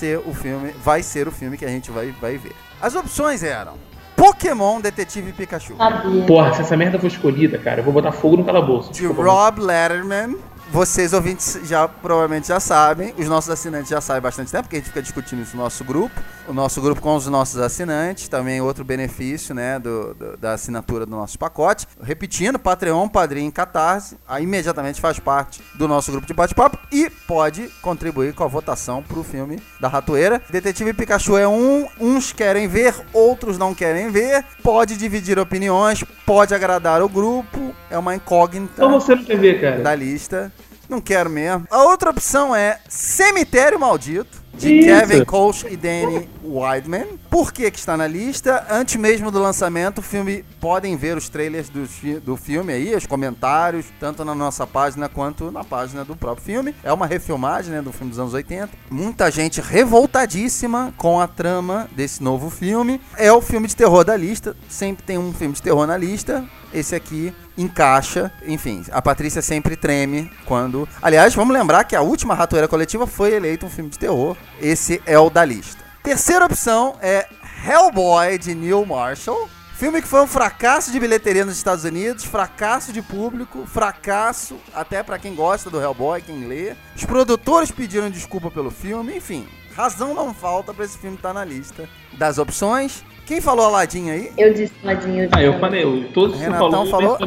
vai ser o filme que a gente vai ver. As opções eram Pokémon Detetive Pikachu. Porra, se essa merda for escolhida, cara, eu vou botar fogo no calabouço. De Rob Letterman. Vocês, ouvintes, provavelmente já sabem. Os nossos assinantes já sabem há bastante tempo, porque a gente fica discutindo isso no nosso grupo. O nosso grupo com os nossos assinantes. Também outro benefício, né, da assinatura do nosso pacote. Repetindo, Patreon, Padrim, Catarse. Aí imediatamente faz parte do nosso grupo de bate-papo. E pode contribuir com a votação pro filme da Ratoeira. Detetive Pikachu é uns querem ver, outros não querem ver. Pode dividir opiniões, pode agradar o grupo. É uma incógnita. Então você não quer ver, cara? Da lista. Não quero mesmo. A outra opção é Cemitério Maldito, de Kevin Coach e Danny Weidman. Por que está na lista? Antes mesmo do lançamento, podem ver os trailers do filme aí, os comentários, tanto na nossa página quanto na página do próprio filme. É uma refilmagem, né, do filme dos anos 80. Muita gente revoltadíssima com a trama desse novo filme. É o filme de terror da lista. Sempre tem um filme de terror na lista. Esse aqui encaixa. Enfim, a Patrícia sempre treme quando... Aliás, vamos lembrar que a última Ratoeira Coletiva foi eleito um filme de terror. Esse é o da lista. Terceira opção é Hellboy, de Neil Marshall. Filme que foi um fracasso de bilheteria nos Estados Unidos, fracasso de público, fracasso até pra quem gosta do Hellboy, quem lê. Os produtores pediram desculpa pelo filme. Enfim, razão não falta pra esse filme estar na lista das opções. Quem falou Aladdin aí? Eu disse Aladdin. Eu falei. Todos que você falou.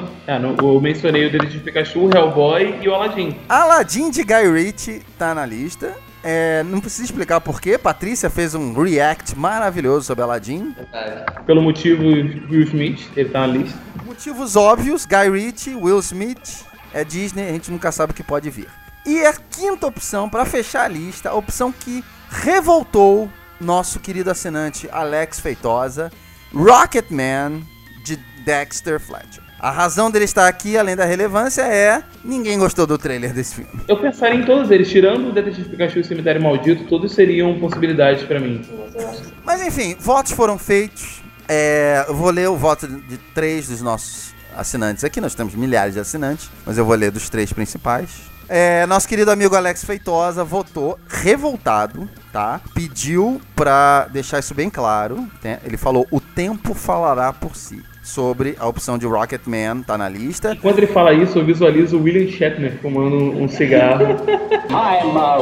Eu mencionei o Detetive Pikachu, o Hellboy e o Aladdin. Aladdin de Guy Ritchie tá na lista. Não precisa explicar porquê. Patrícia fez um react maravilhoso sobre Aladdin. Pelo motivo Will Smith, ele tá na lista. Motivos óbvios, Guy Ritchie, Will Smith, é Disney, a gente nunca sabe o que pode vir. E a quinta opção, para fechar a lista, a opção que revoltou nosso querido assinante Alex Feitosa, Rocketman, de Dexter Fletcher. A razão dele estar aqui, além da relevância, é... Ninguém gostou do trailer desse filme. Eu pensaria em todos eles, tirando o Detetive Pikachu e o Cemitério Maldito, todos seriam possibilidades pra mim. Mas enfim, votos foram feitos. Eu vou ler o voto de 3 dos nossos assinantes aqui. Nós temos milhares de assinantes, mas eu vou ler dos 3 principais. Nosso querido amigo Alex Feitosa votou revoltado, tá? Pediu pra deixar isso bem claro, né? Ele falou, o tempo falará por si. Sobre a opção de Rocketman, tá na lista. E quando ele fala isso, eu visualizo o William Shatner fumando um cigarro. I am a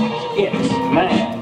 Rocketman.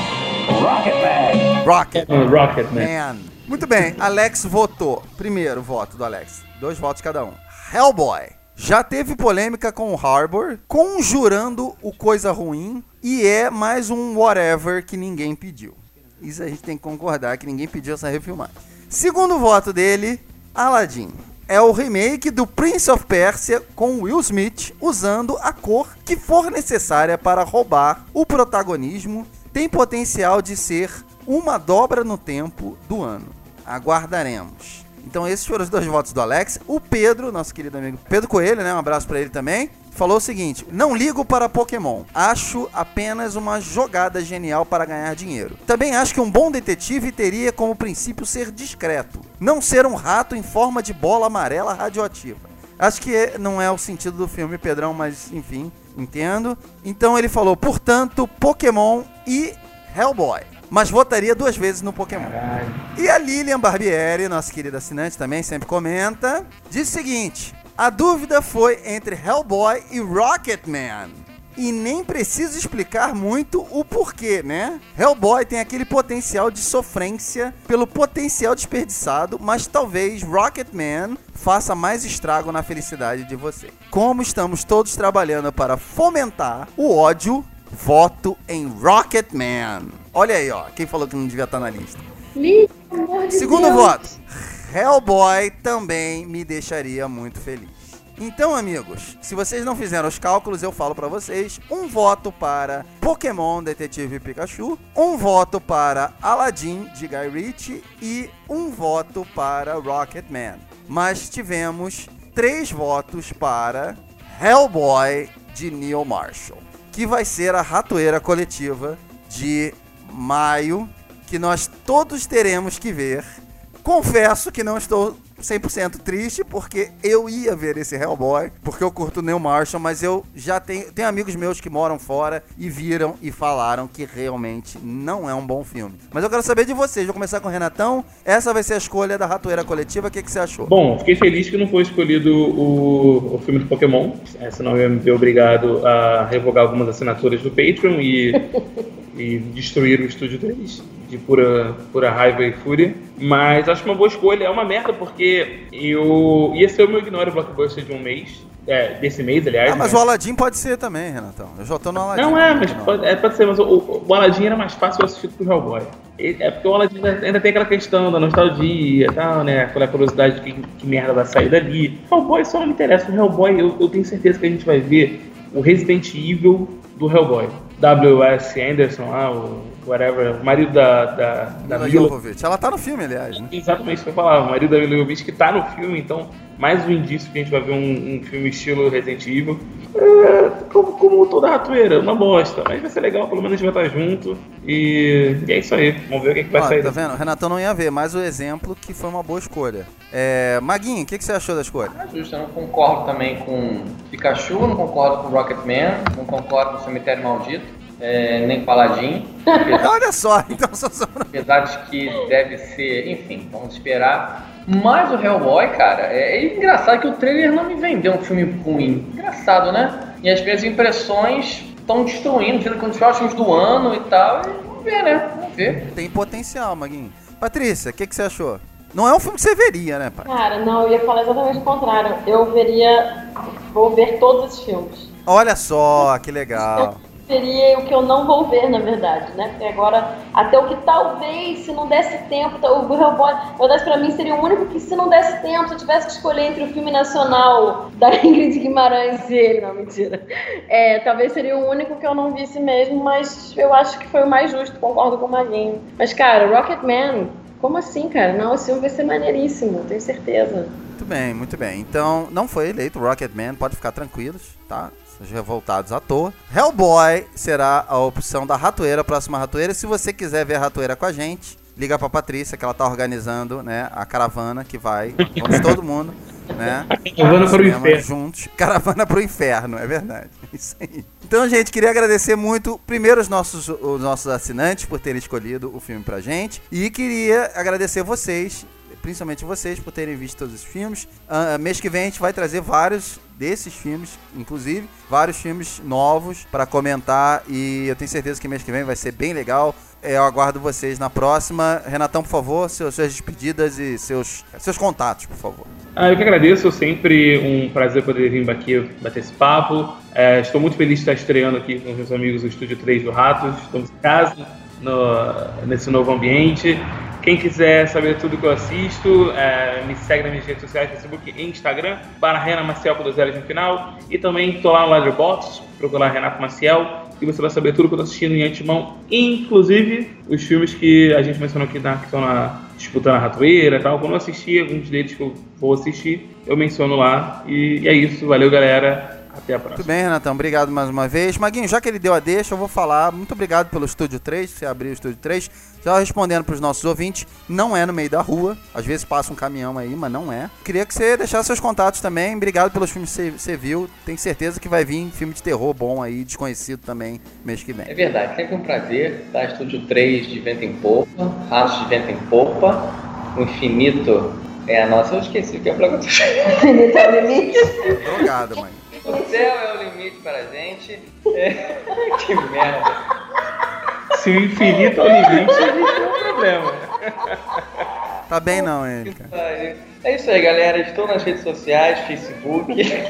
Rocketman. Muito bem, Alex votou. Primeiro voto do Alex. 2 votos cada um. Hellboy. Já teve polêmica com o Harbour, conjurando o coisa ruim, e é mais um whatever que ninguém pediu. Isso a gente tem que concordar, que ninguém pediu essa refilmagem. Segundo voto dele, Aladdin. É o remake do Prince of Persia com Will Smith, usando a cor que for necessária para roubar o protagonismo. Tem potencial de ser uma dobra no tempo do ano. Aguardaremos. Então esses foram os 2 votos do Alex. O Pedro, nosso querido amigo Pedro Coelho, né? Um abraço pra ele também. Falou o seguinte: não ligo para Pokémon. Acho apenas uma jogada genial para ganhar dinheiro. Também acho que um bom detetive teria como princípio ser discreto. Não ser um rato em forma de bola amarela radioativa. Acho que não é o sentido do filme, Pedrão, mas enfim, entendo. Então ele falou, portanto, Pokémon e Hellboy. Mas votaria 2 vezes no Pokémon. Caralho. E a Lilian Barbieri, nossa querida assinante também, sempre comenta, diz o seguinte: a dúvida foi entre Hellboy e Rocketman. E nem preciso explicar muito o porquê, né? Hellboy tem aquele potencial de sofrência pelo potencial desperdiçado, mas talvez Rocketman faça mais estrago na felicidade de você. Como estamos todos trabalhando para fomentar o ódio, voto em Rocketman. Olha aí, ó, quem falou que não devia estar na lista. Segundo voto, Hellboy também me deixaria muito feliz. Então, amigos, se vocês não fizeram os cálculos, eu falo pra vocês: um voto para Pokémon Detetive Pikachu, um voto para Aladdin de Guy Ritchie e um voto para Rocketman. Mas tivemos 3 votos para Hellboy de Neil Marshall, que vai ser a ratoeira coletiva de maio, que nós todos teremos que ver. Confesso que não estou 100% triste, porque eu ia ver esse Hellboy, porque eu curto o Neil Marshall, mas eu já tenho amigos meus que moram fora e viram e falaram que realmente não é um bom filme. Mas eu quero saber de vocês, vou começar com o Renatão. Essa vai ser a escolha da ratoeira coletiva, o que você achou? Bom, fiquei feliz que não foi escolhido o filme do Pokémon, senão eu ia me ver obrigado a revogar algumas assinaturas do Patreon e destruir o Estúdio 3 de pura raiva e fúria. Mas acho uma boa escolha. É uma merda porque ia ser o meu Ignore Blockbuster de um mês. Desse mês, aliás. Mas o Aladdin pode ser também, Renatão. Eu já tô no Aladdin. Não, mas pode ser, mas o Aladdin era mais fácil eu assistir do que o Hellboy. É porque o Aladdin ainda tem aquela questão da nostalgia e tal, né? Aquela curiosidade de que merda vai sair dali. O Hellboy só não me interessa. O Hellboy, eu tenho certeza que a gente vai ver o Resident Evil do Hellboy. W.S. Anderson, o whatever, o marido da Mila Jovovich. Ela tá no filme, aliás, né? Exatamente isso que eu falava, o marido da Mila Jovovich que tá no filme, então mais um indício que a gente vai ver um filme estilo Resident Evil. Como toda ratoeira, uma bosta, mas vai ser legal, pelo menos a gente vai estar junto. E é isso aí, vamos ver o que vai sair. Tá vendo? O Renatão não ia ver, mais o exemplo que foi uma boa escolha. Maguinho, o que você achou da escolha? Justo, eu não concordo também com Pikachu, não concordo com Rocketman, não concordo com Cemitério Maldito, nem com Aladdin. Olha só, então apesar de que deve ser, enfim, vamos esperar. Mas o Hellboy, cara, é engraçado que o trailer não me vendeu um filme ruim. Engraçado, né? E as minhas impressões estão destruindo, dizendo que é um dos piores filmes do ano e tal. E vamos ver, né? Vamos ver. Tem potencial, Maguinho. Patrícia, o que você achou? Não é um filme que você veria, né, pai? Cara, não, eu ia falar exatamente o contrário. Vou ver todos esses filmes. Olha só, que legal. Seria o que eu não vou ver, na verdade, né? Porque agora, até o que talvez, se não desse tempo, o Hellboy, pra mim, seria o único que, se não desse tempo, se eu tivesse que escolher entre o filme nacional da Ingrid Guimarães e ele, não, mentira. Talvez seria o único que eu não visse mesmo, mas eu acho que foi o mais justo, concordo com o Maguinho. Mas, cara, Rocketman, como assim, cara? Não, esse filme vai ser maneiríssimo, tenho certeza. Muito bem. Então, não foi eleito Rocketman, pode ficar tranquilos, tá? Revoltados à toa. Hellboy será a opção da ratoeira, a próxima ratoeira. Se você quiser ver a ratoeira com a gente, liga pra Patrícia, que ela tá organizando, né, a caravana que vai, vamos todo mundo, né? Caravana pro inferno. Juntos. Caravana pro inferno, é verdade. Isso aí. Então, gente, queria agradecer muito, primeiro, os nossos assinantes por terem escolhido o filme pra gente. E queria agradecer vocês, principalmente vocês, por terem visto todos os filmes. Mês que vem a gente vai trazer vários desses filmes, inclusive vários filmes novos para comentar, e eu tenho certeza que mês que vem vai ser bem legal. Eu aguardo vocês na próxima. Renatão, por favor, suas despedidas e seus contatos, por favor. Eu que agradeço, sempre um prazer poder vir aqui bater esse papo. Estou muito feliz de estar estreando aqui com os meus amigos do Estúdio 3 do Ratos. Estamos em casa, nesse novo ambiente. Quem quiser saber tudo que eu assisto, me segue nas minhas redes sociais, Facebook e Instagram, Renan Maciel com 2 L's no final. E também estou lá no Letterboxd, procurar Renato Maciel, e você vai saber tudo que eu estou assistindo em antemão, inclusive os filmes que a gente mencionou aqui que estão disputando a ratoeira e tal. Quando eu assistir, alguns deles que eu vou assistir, eu menciono lá. E é isso, valeu, galera. Até a próxima. Muito bem, Renatão. Obrigado mais uma vez. Maguinho, já que ele deu a deixa, eu vou falar. Muito obrigado pelo Estúdio 3, você abriu o Estúdio 3. Já respondendo para os nossos ouvintes, não é no meio da rua. Às vezes passa um caminhão aí, mas não é. Queria que você deixasse seus contatos também. Obrigado pelos filmes que você viu. Tenho certeza que vai vir filme de terror bom aí, desconhecido também, mês que vem. É verdade, sempre um prazer. Tá? Estúdio 3 de Vento em Popa, Ratos de Vento em Popa, O Infinito é a nossa... Eu esqueci o que é o programa. Infinito é o limite. Drogado, mãe. O céu é o limite para a gente. Que merda. Se o infinito é o limite, a gente tem um problema. Tá bem não, ele, cara. É isso aí, galera. Estou nas redes sociais, Facebook.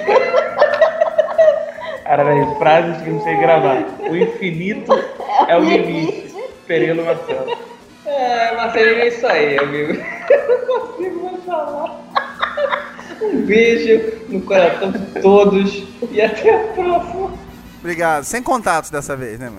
Cara, velho, frases que não sei gravar. O infinito é o limite. Perelo Marcelo. Marcelinho, é isso aí, amigo. Eu não consigo mais falar. Um beijo no coração de todos e até a próxima. Obrigado. Sem contatos dessa vez, né, mãe?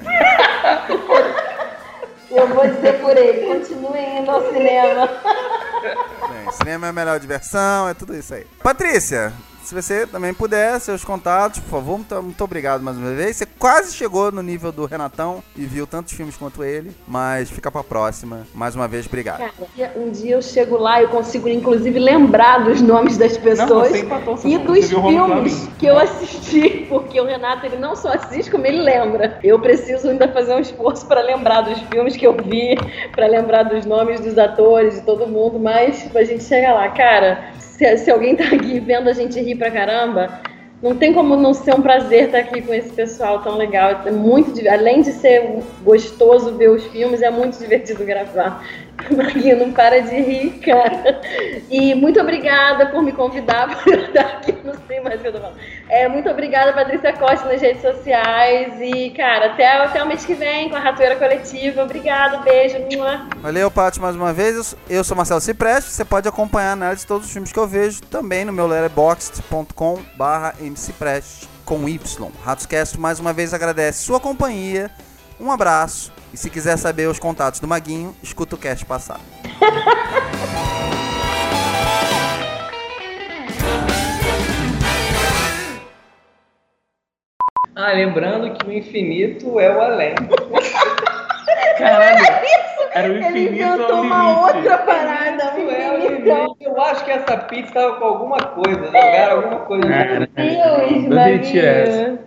Eu vou dizer por ele, continuem indo ao cinema. Bem, cinema é a melhor diversão, é tudo isso aí. Patrícia, se você também puder, seus contatos, por favor, muito obrigado mais uma vez. Você quase chegou no nível do Renatão e viu tantos filmes quanto ele, mas fica pra próxima. Mais uma vez, obrigado. Cara, um dia eu chego lá e eu consigo, inclusive, lembrar dos nomes das pessoas e dos filmes que eu assisti, porque o Renato, ele não só assiste, como ele lembra. Eu preciso ainda fazer um esforço pra lembrar dos filmes que eu vi, pra lembrar dos nomes dos atores, de todo mundo, mas a gente chega lá, cara... Se alguém tá aqui vendo a gente rir pra caramba, não tem como não ser um prazer estar aqui com esse pessoal tão legal. É muito, além de ser gostoso ver os filmes, é muito divertido gravar. Marquinhos, não para de rir, cara. E muito obrigada por me convidar para eu estar aqui, não sei mais o que eu tô falando. Muito obrigada, Patrícia Costa, nas redes sociais. E, cara, até o mês que vem com a Ratoeira Coletiva. Obrigada, beijo. Valeu, Paty, mais uma vez. Eu sou Marcelo Cipreste. Você pode acompanhar a análise de todos os filmes que eu vejo também no meu letterboxd.com/mcipreste com Y. Ratoscast, mais uma vez, agradece sua companhia. Um abraço. E se quiser saber os contatos do Maguinho, escuta o cast passado. Lembrando que o infinito é o além. Caralho, era o infinito. Ele inventou uma outra parada. Eu acho que essa pizza tava com alguma coisa, jogaram alguma coisa. Meu Deus, Maguinho.